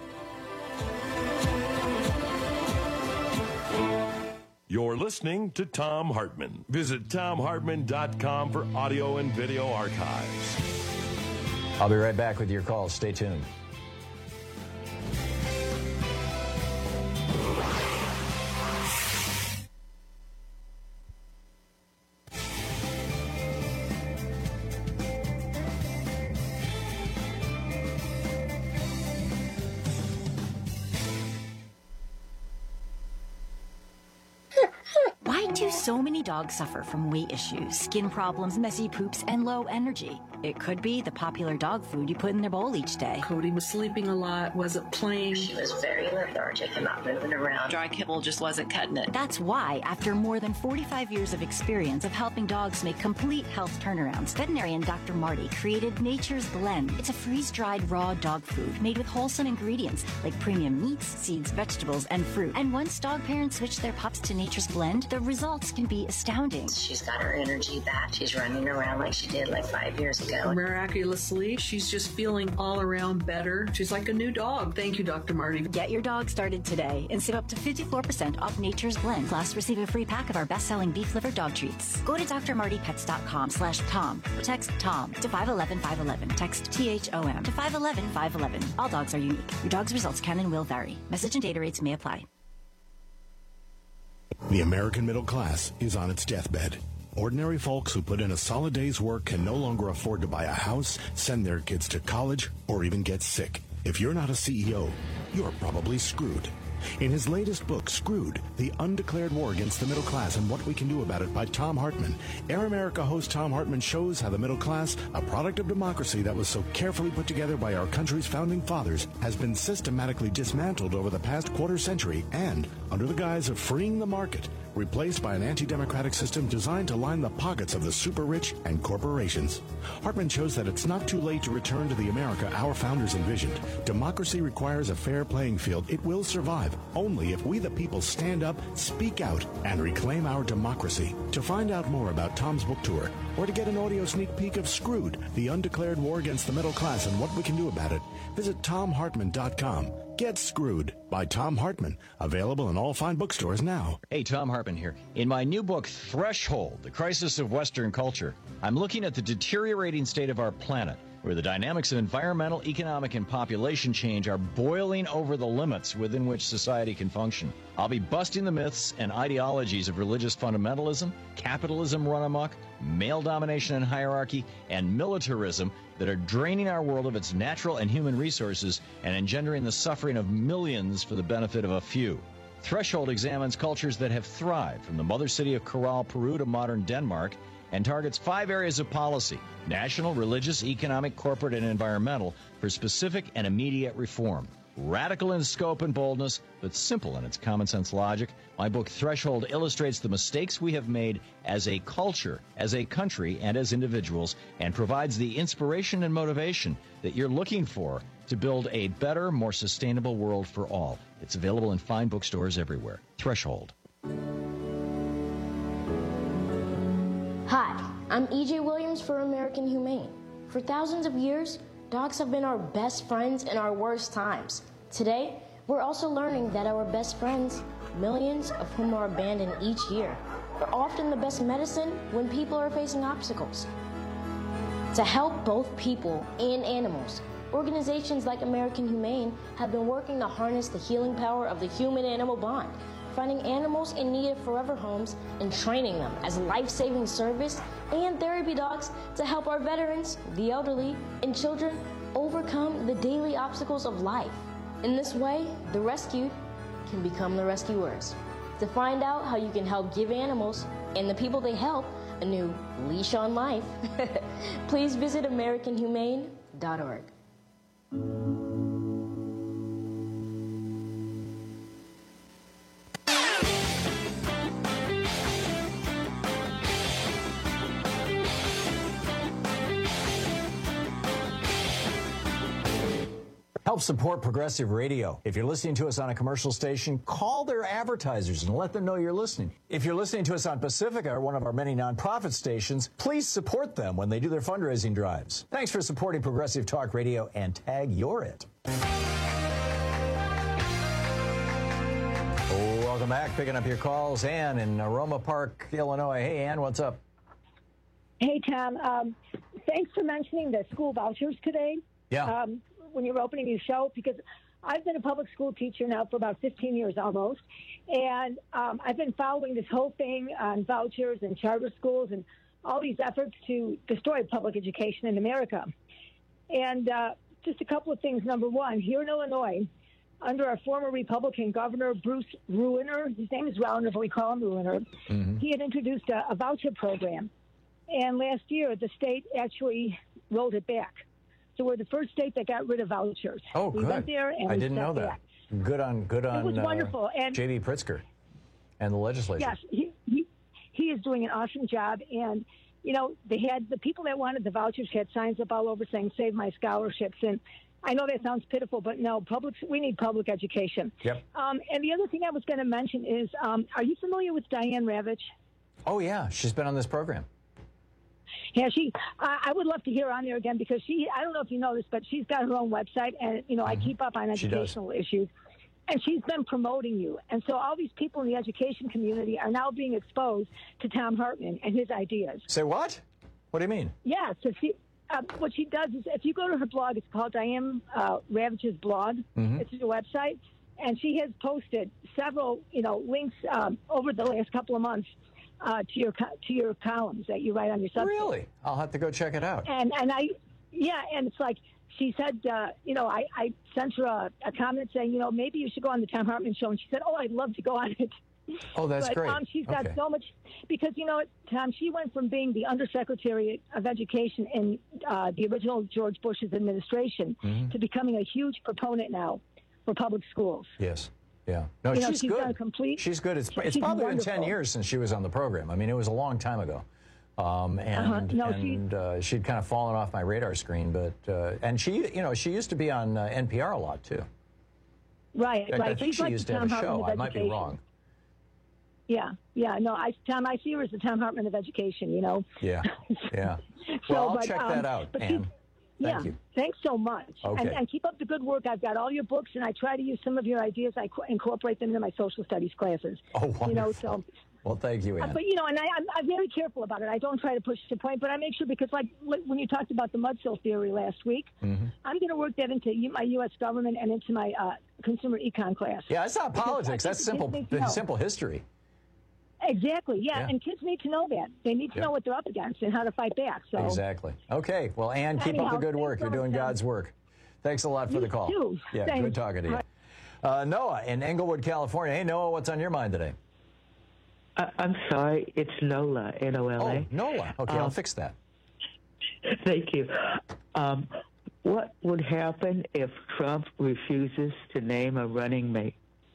You're listening to Thom Hartmann. Visit Thom Hartmann dot com for audio and video archives.
I'll be right back with your calls. Stay tuned.
Why do so many dogs suffer from weight issues, skin problems, messy poops, and low energy? It could be the popular dog food you put in their bowl each day.
Cody was sleeping a lot, wasn't playing.
She was very lethargic and not moving around.
Dry kibble just wasn't cutting it. That's why, after more than forty-five years of experience of helping dogs make complete health turnarounds, veterinarian Doctor Marty created Nature's Blend. It's a freeze-dried raw dog food made with wholesome ingredients like premium meats, seeds, vegetables, and fruit. And once dog parents switch their pups to Nature's Blend, the results can be astounding.
She's got her energy back. She's running around like she did like five years ago.
Miraculously, she's just feeling all around better. She's like a new dog. Thank you, Doctor Marty.
Get your dog started today and save up to fifty-four percent off Nature's Blend. Plus, receive a free pack of our best-selling beef liver dog treats. Go to drmartypets.com slash Tom or text Tom to five one one five one one. Text T H O M to five one one five one one. All dogs are unique. Your dog's results can and will vary. Message and data rates may apply.
The American middle class is on its deathbed. Ordinary folks who put in a solid day's work can no longer afford to buy a house, send their kids to college, or even get sick. If you're not a C E O, you're probably screwed. In his latest book, Screwed, The Undeclared War Against the Middle Class and What We Can Do About It by Thom Hartmann, Air America host Thom Hartmann shows how the middle class, a product of democracy that was so carefully put together by our country's founding fathers, has been systematically dismantled over the past quarter century and, under the guise of freeing the market, replaced by an anti-democratic system designed to line the pockets of the super-rich and corporations. Hartmann shows that it's not too late to return to the America our founders envisioned. Democracy requires a fair playing field. It will survive only if we the people stand up, speak out, and reclaim our democracy. To find out more about Tom's book tour, or to get an audio sneak peek of Screwed, The Undeclared War Against the Middle Class and What We Can Do About It, visit Thom Hartmann dot com. Get Screwed by Thom Hartmann. Available in all fine bookstores now.
Hey, Thom Hartmann here. In my new book, Threshold, The Crisis of Western Culture, I'm looking at the deteriorating state of our planet, where the dynamics of environmental, economic, and population change are boiling over the limits within which society can function. I'll be busting the myths and ideologies of religious fundamentalism, capitalism run amok, male domination and hierarchy, and militarism that are draining our world of its natural and human resources and engendering the suffering of millions for the benefit of a few. Threshold examines cultures that have thrived, from the mother city of Corral, Peru to modern Denmark, and targets five areas of policy: national, religious, economic, corporate, and environmental, for specific and immediate reform. Radical in scope and boldness, but simple in its common sense logic, my book Threshold illustrates the mistakes we have made as a culture, as a country, and as individuals, and provides the inspiration and motivation that you're looking for to build a better, more sustainable world for all. It's available in fine bookstores everywhere. Threshold.
Hi, I'm E J Williams for American Humane. For thousands of years, dogs have been our best friends in our worst times. Today, we're also learning that our best friends, millions of whom are abandoned each year, are often the best medicine when people are facing obstacles. To help both people and animals, organizations like American Humane have been working to harness the healing power of the human-animal bond finding animals in need of forever homes and training them as life-saving service and therapy dogs to help our veterans, the elderly, and children overcome the daily obstacles of life. In this way, the rescued can become the rescuers. To find out how you can help give animals and the people they help a new leash on life, please visit American Humane dot org.
Help support Progressive Radio. If you're listening to us on a commercial station, call their advertisers and let them know you're listening. If you're listening to us on Pacifica, or one of our many nonprofit stations, please support them when they do their fundraising drives. Thanks for supporting Progressive Talk Radio, and tag you're it. Oh, welcome back. Picking up your calls. Ann in Aroma Park, Illinois. Hey, Ann, what's up?
Hey, Tom. Um, thanks for mentioning the school vouchers today.
Yeah.
Um, when you were opening your show, because I've been a public school teacher now for about fifteen years almost, and um, I've been following this whole thing on vouchers and charter schools and all these efforts to destroy public education in America. And uh, just a couple of things. Number one, here in Illinois, under our former Republican governor, Bruce Rauner, his name is Rauner, but we call him Rauner, mm-hmm. he had introduced a, a voucher program. And last year, the state actually rolled it back. So we're the first state that got rid of vouchers.
Oh,
we
good.
went there and
I
we
didn't know that.
Back.
Good on good on.
It was wonderful.
Uh,
and
J B Pritzker and the legislature.
Yes, he, he he is doing an awesome job. And you know, they had the people that wanted the vouchers had signs up all over saying "Save my scholarships." And I know that sounds pitiful, but no, public we need public education.
Yep.
Um, and the other thing I was going to mention is, um, are you familiar with Diane Ravitch?
Oh yeah, she's been on this program.
Yeah, she. I, I would love to hear her on there again because she. I don't know if you know this, but she's got her own website, and you know mm-hmm. I keep up on educational issues, and she's been promoting you. And so all these people in the education community are now being exposed to Thom Hartmann and his ideas.
Say what? What do you mean?
Yeah. So she. Uh, what she does is, if you go to her blog, it's called Diane uh, Ravitch's blog. Mm-hmm. It's her website, and she has posted several, you know, links um, over the last couple of months. Uh, to your to your columns that you write on your Substack.
Really? I'll have to go check it out.
And and I, yeah, and it's like she said, uh, you know, I, I sent her a, a comment saying, you know, maybe you should go on the Thom Hartmann show, and she said, oh, I'd love to go on it.
Oh, that's
but,
great.
Um, she's got
okay.
so much because you know, Tom, she went from being the Undersecretary of Education in uh, the original George Bush's administration mm-hmm. to becoming a huge proponent now for public schools.
Yes. Yeah. No,
you know,
she's,
she's
good.
Done complete,
she's good. It's, it's
she's
probably
wonderful.
been ten years since she was on the program. I mean, it was a long time ago. Um, and
uh-huh. no,
and
she,
uh, she'd kind of fallen off my radar screen. But uh, and she, you know, she used to be on uh, N P R a lot, too.
Right,
I,
right.
I think
she's
she
like
used to
Thom
have a
Hartmann
show. I might be
education.
wrong.
Yeah, yeah. No, I, Tom, I see her as the Thom Hartmann of education, you know.
Yeah, yeah.
so,
well, I'll
but,
check
um,
that out, Ann.
Yeah,
Thank you.
Thanks so much.
Okay.
And, and keep up the good work. I've got all your books, and I try to use some of your ideas. I co- incorporate them into my social studies classes.
Oh, wonderful.
You know, so.
Well, thank you, Ann.
Uh, but, you know, and I, I'm, I'm very careful about it. I don't try to push the point, but I make sure because, like, when you talked about the mudsill theory last week, mm-hmm. I'm going to work that into my U S government and into my uh, consumer econ class.
Yeah, it's not politics. That's simple, simple history.
Exactly, yeah.
yeah,
and kids need to know that. They need to
yeah.
know what they're up against and how to fight back. So
Exactly. Okay, well, Ann, keep
Anyhow,
up the good work. You're doing God's work. Thanks a lot for
you
the call.
Too.
Yeah,
Thanks.
good talking to you. Uh, Noah in Englewood, California. Hey, Noah, what's on your mind today?
Uh, I'm sorry, it's Nola, N O L A.
Oh, Nola. Okay, um, I'll fix that.
Thank you. Um, what would happen if Trump refuses to name a running mate?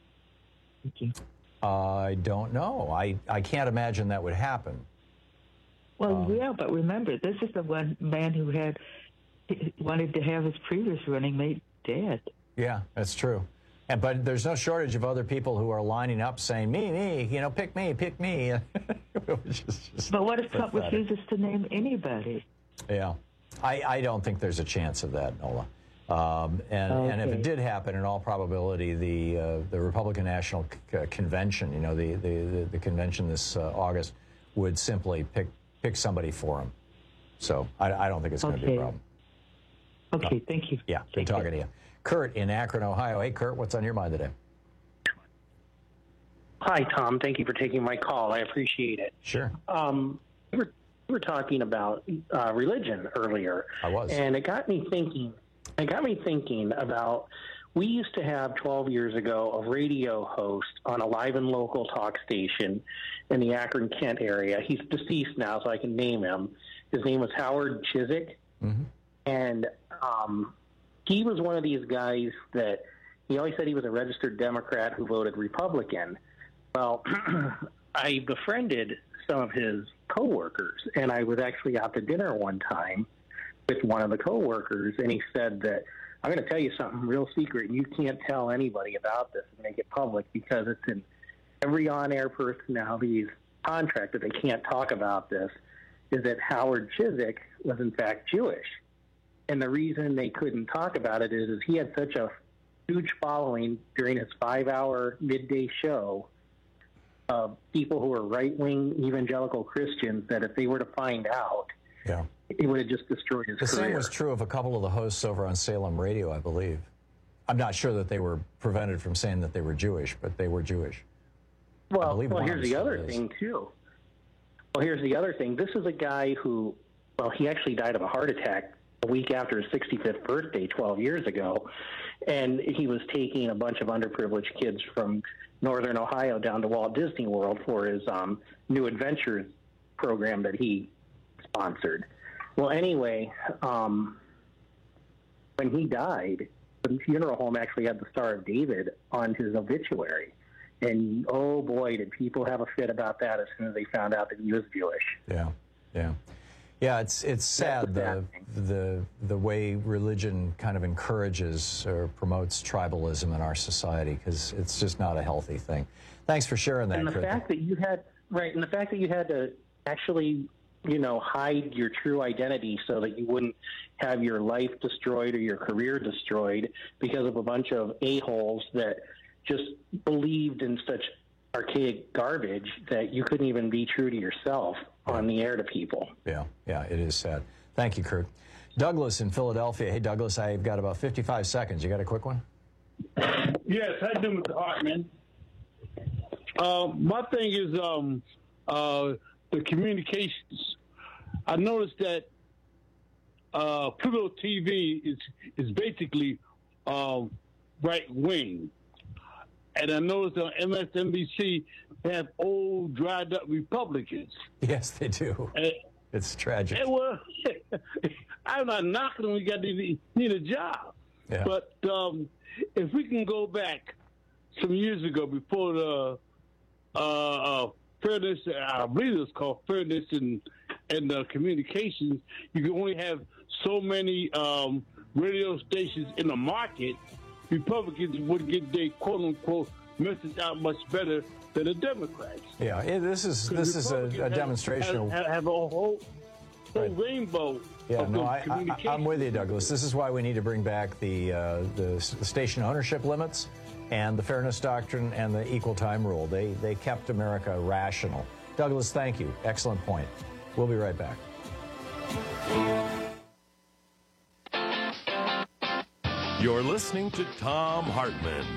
Thank you.
I don't know. I, I can't imagine that would happen.
Well,
um,
yeah, but remember, this is the one man who had wanted to have his previous running mate dead.
Yeah, that's true. And, but there's no shortage of other people who are lining up saying, me, me, you know, pick me, pick me. just, just
but what if Trump
pathetic.
refuses to name anybody?
Yeah. I, I don't think there's a chance of that, Nola. Um, and, okay. and if it did happen, in all probability, the uh, the Republican National C- Convention, you know, the, the, the convention this uh, August, would simply pick pick somebody for him. So I, I don't think it's going to
okay.
be a problem.
Okay, uh, thank you.
Yeah, good
thank
talking
you.
to you. Kurt in Akron, Ohio. Hey, Kurt, what's on your mind today?
Hi, Tom. Thank you for taking my call. I appreciate it.
Sure.
Um, we were, we were talking about uh, religion earlier.
I was.
And it got me thinking, it got me thinking about, we used to have twelve years ago a radio host on a live and local talk station in the Akron, Kent area. He's deceased now, so I can name him. His name was Howard Chiswick.
Mm-hmm.
And um, he was one of these guys that he always said he was a registered Democrat who voted Republican. Well, I befriended some of his coworkers, and I was actually out to dinner one time with one of the coworkers, and he said that, I'm going to tell you something real secret, and you can't tell anybody about this and make it public because it's in every on-air personality's contract that they can't talk about this, is that Howard Chiswick was in fact Jewish. And the reason they couldn't talk about it is, is he had such a huge following during his five-hour midday show of people who were right-wing evangelical Christians that if they were to find out,
yeah,
it would have just destroyed his
the
career.
The same was true of a couple of the hosts over on Salem Radio, I believe. I'm not sure that they were prevented from saying that they were Jewish, but they were Jewish.
Well, well here's the other thing, too. Well, here's the other thing. This is a guy who, well, he actually died of a heart attack a week after his sixty-fifth birthday twelve years ago, and he was taking a bunch of underprivileged kids from northern Ohio down to Walt Disney World for his um, New Adventures program that he sponsored. Well, anyway, um, when he died, the funeral home actually had the Star of David on his obituary. And, oh, boy, did people have a fit about that as soon as they found out that he was Jewish.
Yeah, yeah. Yeah, it's it's sad the, the, the way religion kind of encourages or promotes tribalism in our society, because it's just not a healthy thing. Thanks for sharing that,
And the
Chris.
fact that you had, right, and the fact that you had to actually, you know, hide your true identity so that you wouldn't have your life destroyed or your career destroyed because of a bunch of a-holes that just believed in such archaic garbage that you couldn't even be true to yourself on the air to people.
Yeah, yeah, it is sad. Thank you, Kurt. Douglas in Philadelphia. Hey, Douglas, I've got about fifty-five seconds. You got a quick one?
Yes, how you doing, Mister Hartman? Uh, my thing is um, uh, the communications. I noticed that uh, Pluto T V is is basically um, right wing, and I noticed on M S N B C they have old, dried up Republicans.
Yes, they do.
And,
it's tragic.
and well, I'm not knocking them. We got to need, need a job,
yeah.
but um, if we can go back some years ago before the uh, uh, fairness, I believe it was called fairness and and uh, communications, you can only have so many um, radio stations in the market. Republicans would get their quote unquote message out much better than the Democrats.
Yeah, it, this is this is a, a demonstration.
Have, have, have a whole, whole right. rainbow.
Yeah,
of
no, I, I, I'm with you, Douglas. This is why we need to bring back the, uh, the the station ownership limits and the fairness doctrine and the equal time rule. They they kept America rational. Douglas, thank you. Excellent point. We'll be right back.
You're listening to Thom Hartmann.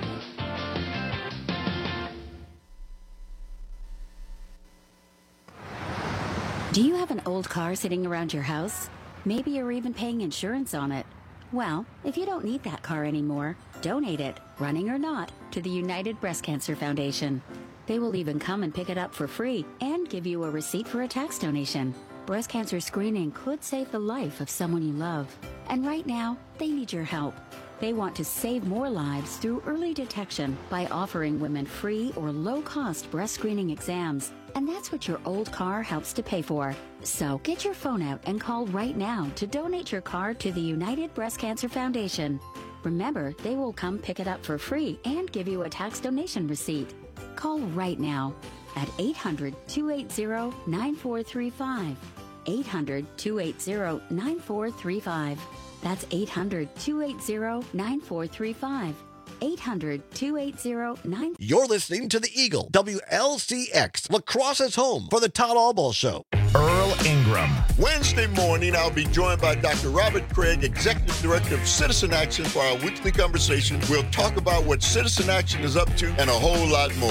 Do you have an old car sitting around your house? Maybe you're even paying insurance on it. Well, if you don't need that car anymore, donate it, running or not, to the United Breast Cancer Foundation. They will even come and pick it up for free and give you a receipt for a tax donation. Breast cancer screening could save the life of someone you love. And right now, they need your help. They want to save more lives through early detection by offering women free or low-cost breast screening exams. And that's what your old car helps to pay for. So get your phone out and call right now to donate your car to the United Breast Cancer Foundation. Remember, they will come pick it up for free and give you a tax donation receipt. Call right now at eight hundred, two eight zero, nine four three five. eight hundred, two eight zero, nine four three five. That's eight hundred, two eight zero, nine four three five. eight hundred, two eight zero, nine.
You're listening to the Eagle, W L C X, La Crosse's home for the Todd Albaugh Show.
Earl Ingram.
Wednesday morning, I'll be joined by Doctor Robert Craig, Executive Director of Citizen Action, for our weekly conversation. We'll talk about what Citizen Action is up to and a whole lot more.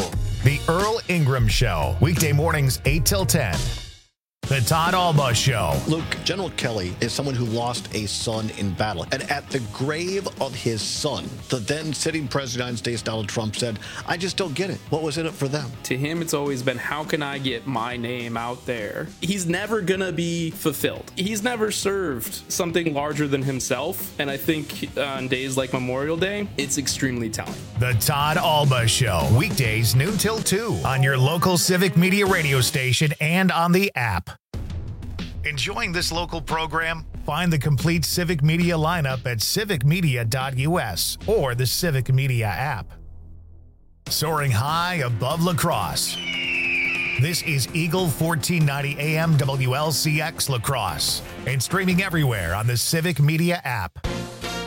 The Earl Ingram Show, weekday mornings eight till ten. The Todd Alba Show.
Luke, General Kelly is someone who lost a son in battle. And at the grave of his son, the then sitting president of the United States, Donald Trump, said, I just don't get it. What was in it for them?
To him, it's always been, how can I get my name out there? He's never going to be fulfilled. He's never served something larger than himself. And I think on days like Memorial Day, it's extremely telling.
The Todd Alba Show, weekdays noon till two on your local Civic Media radio station and on the app. Enjoying this local program? Find the complete Civic Media lineup at civic media dot u s or the Civic Media app. Soaring high above La Crosse. This is Eagle fourteen ninety A M W L C X La Crosse and streaming everywhere on the Civic Media app.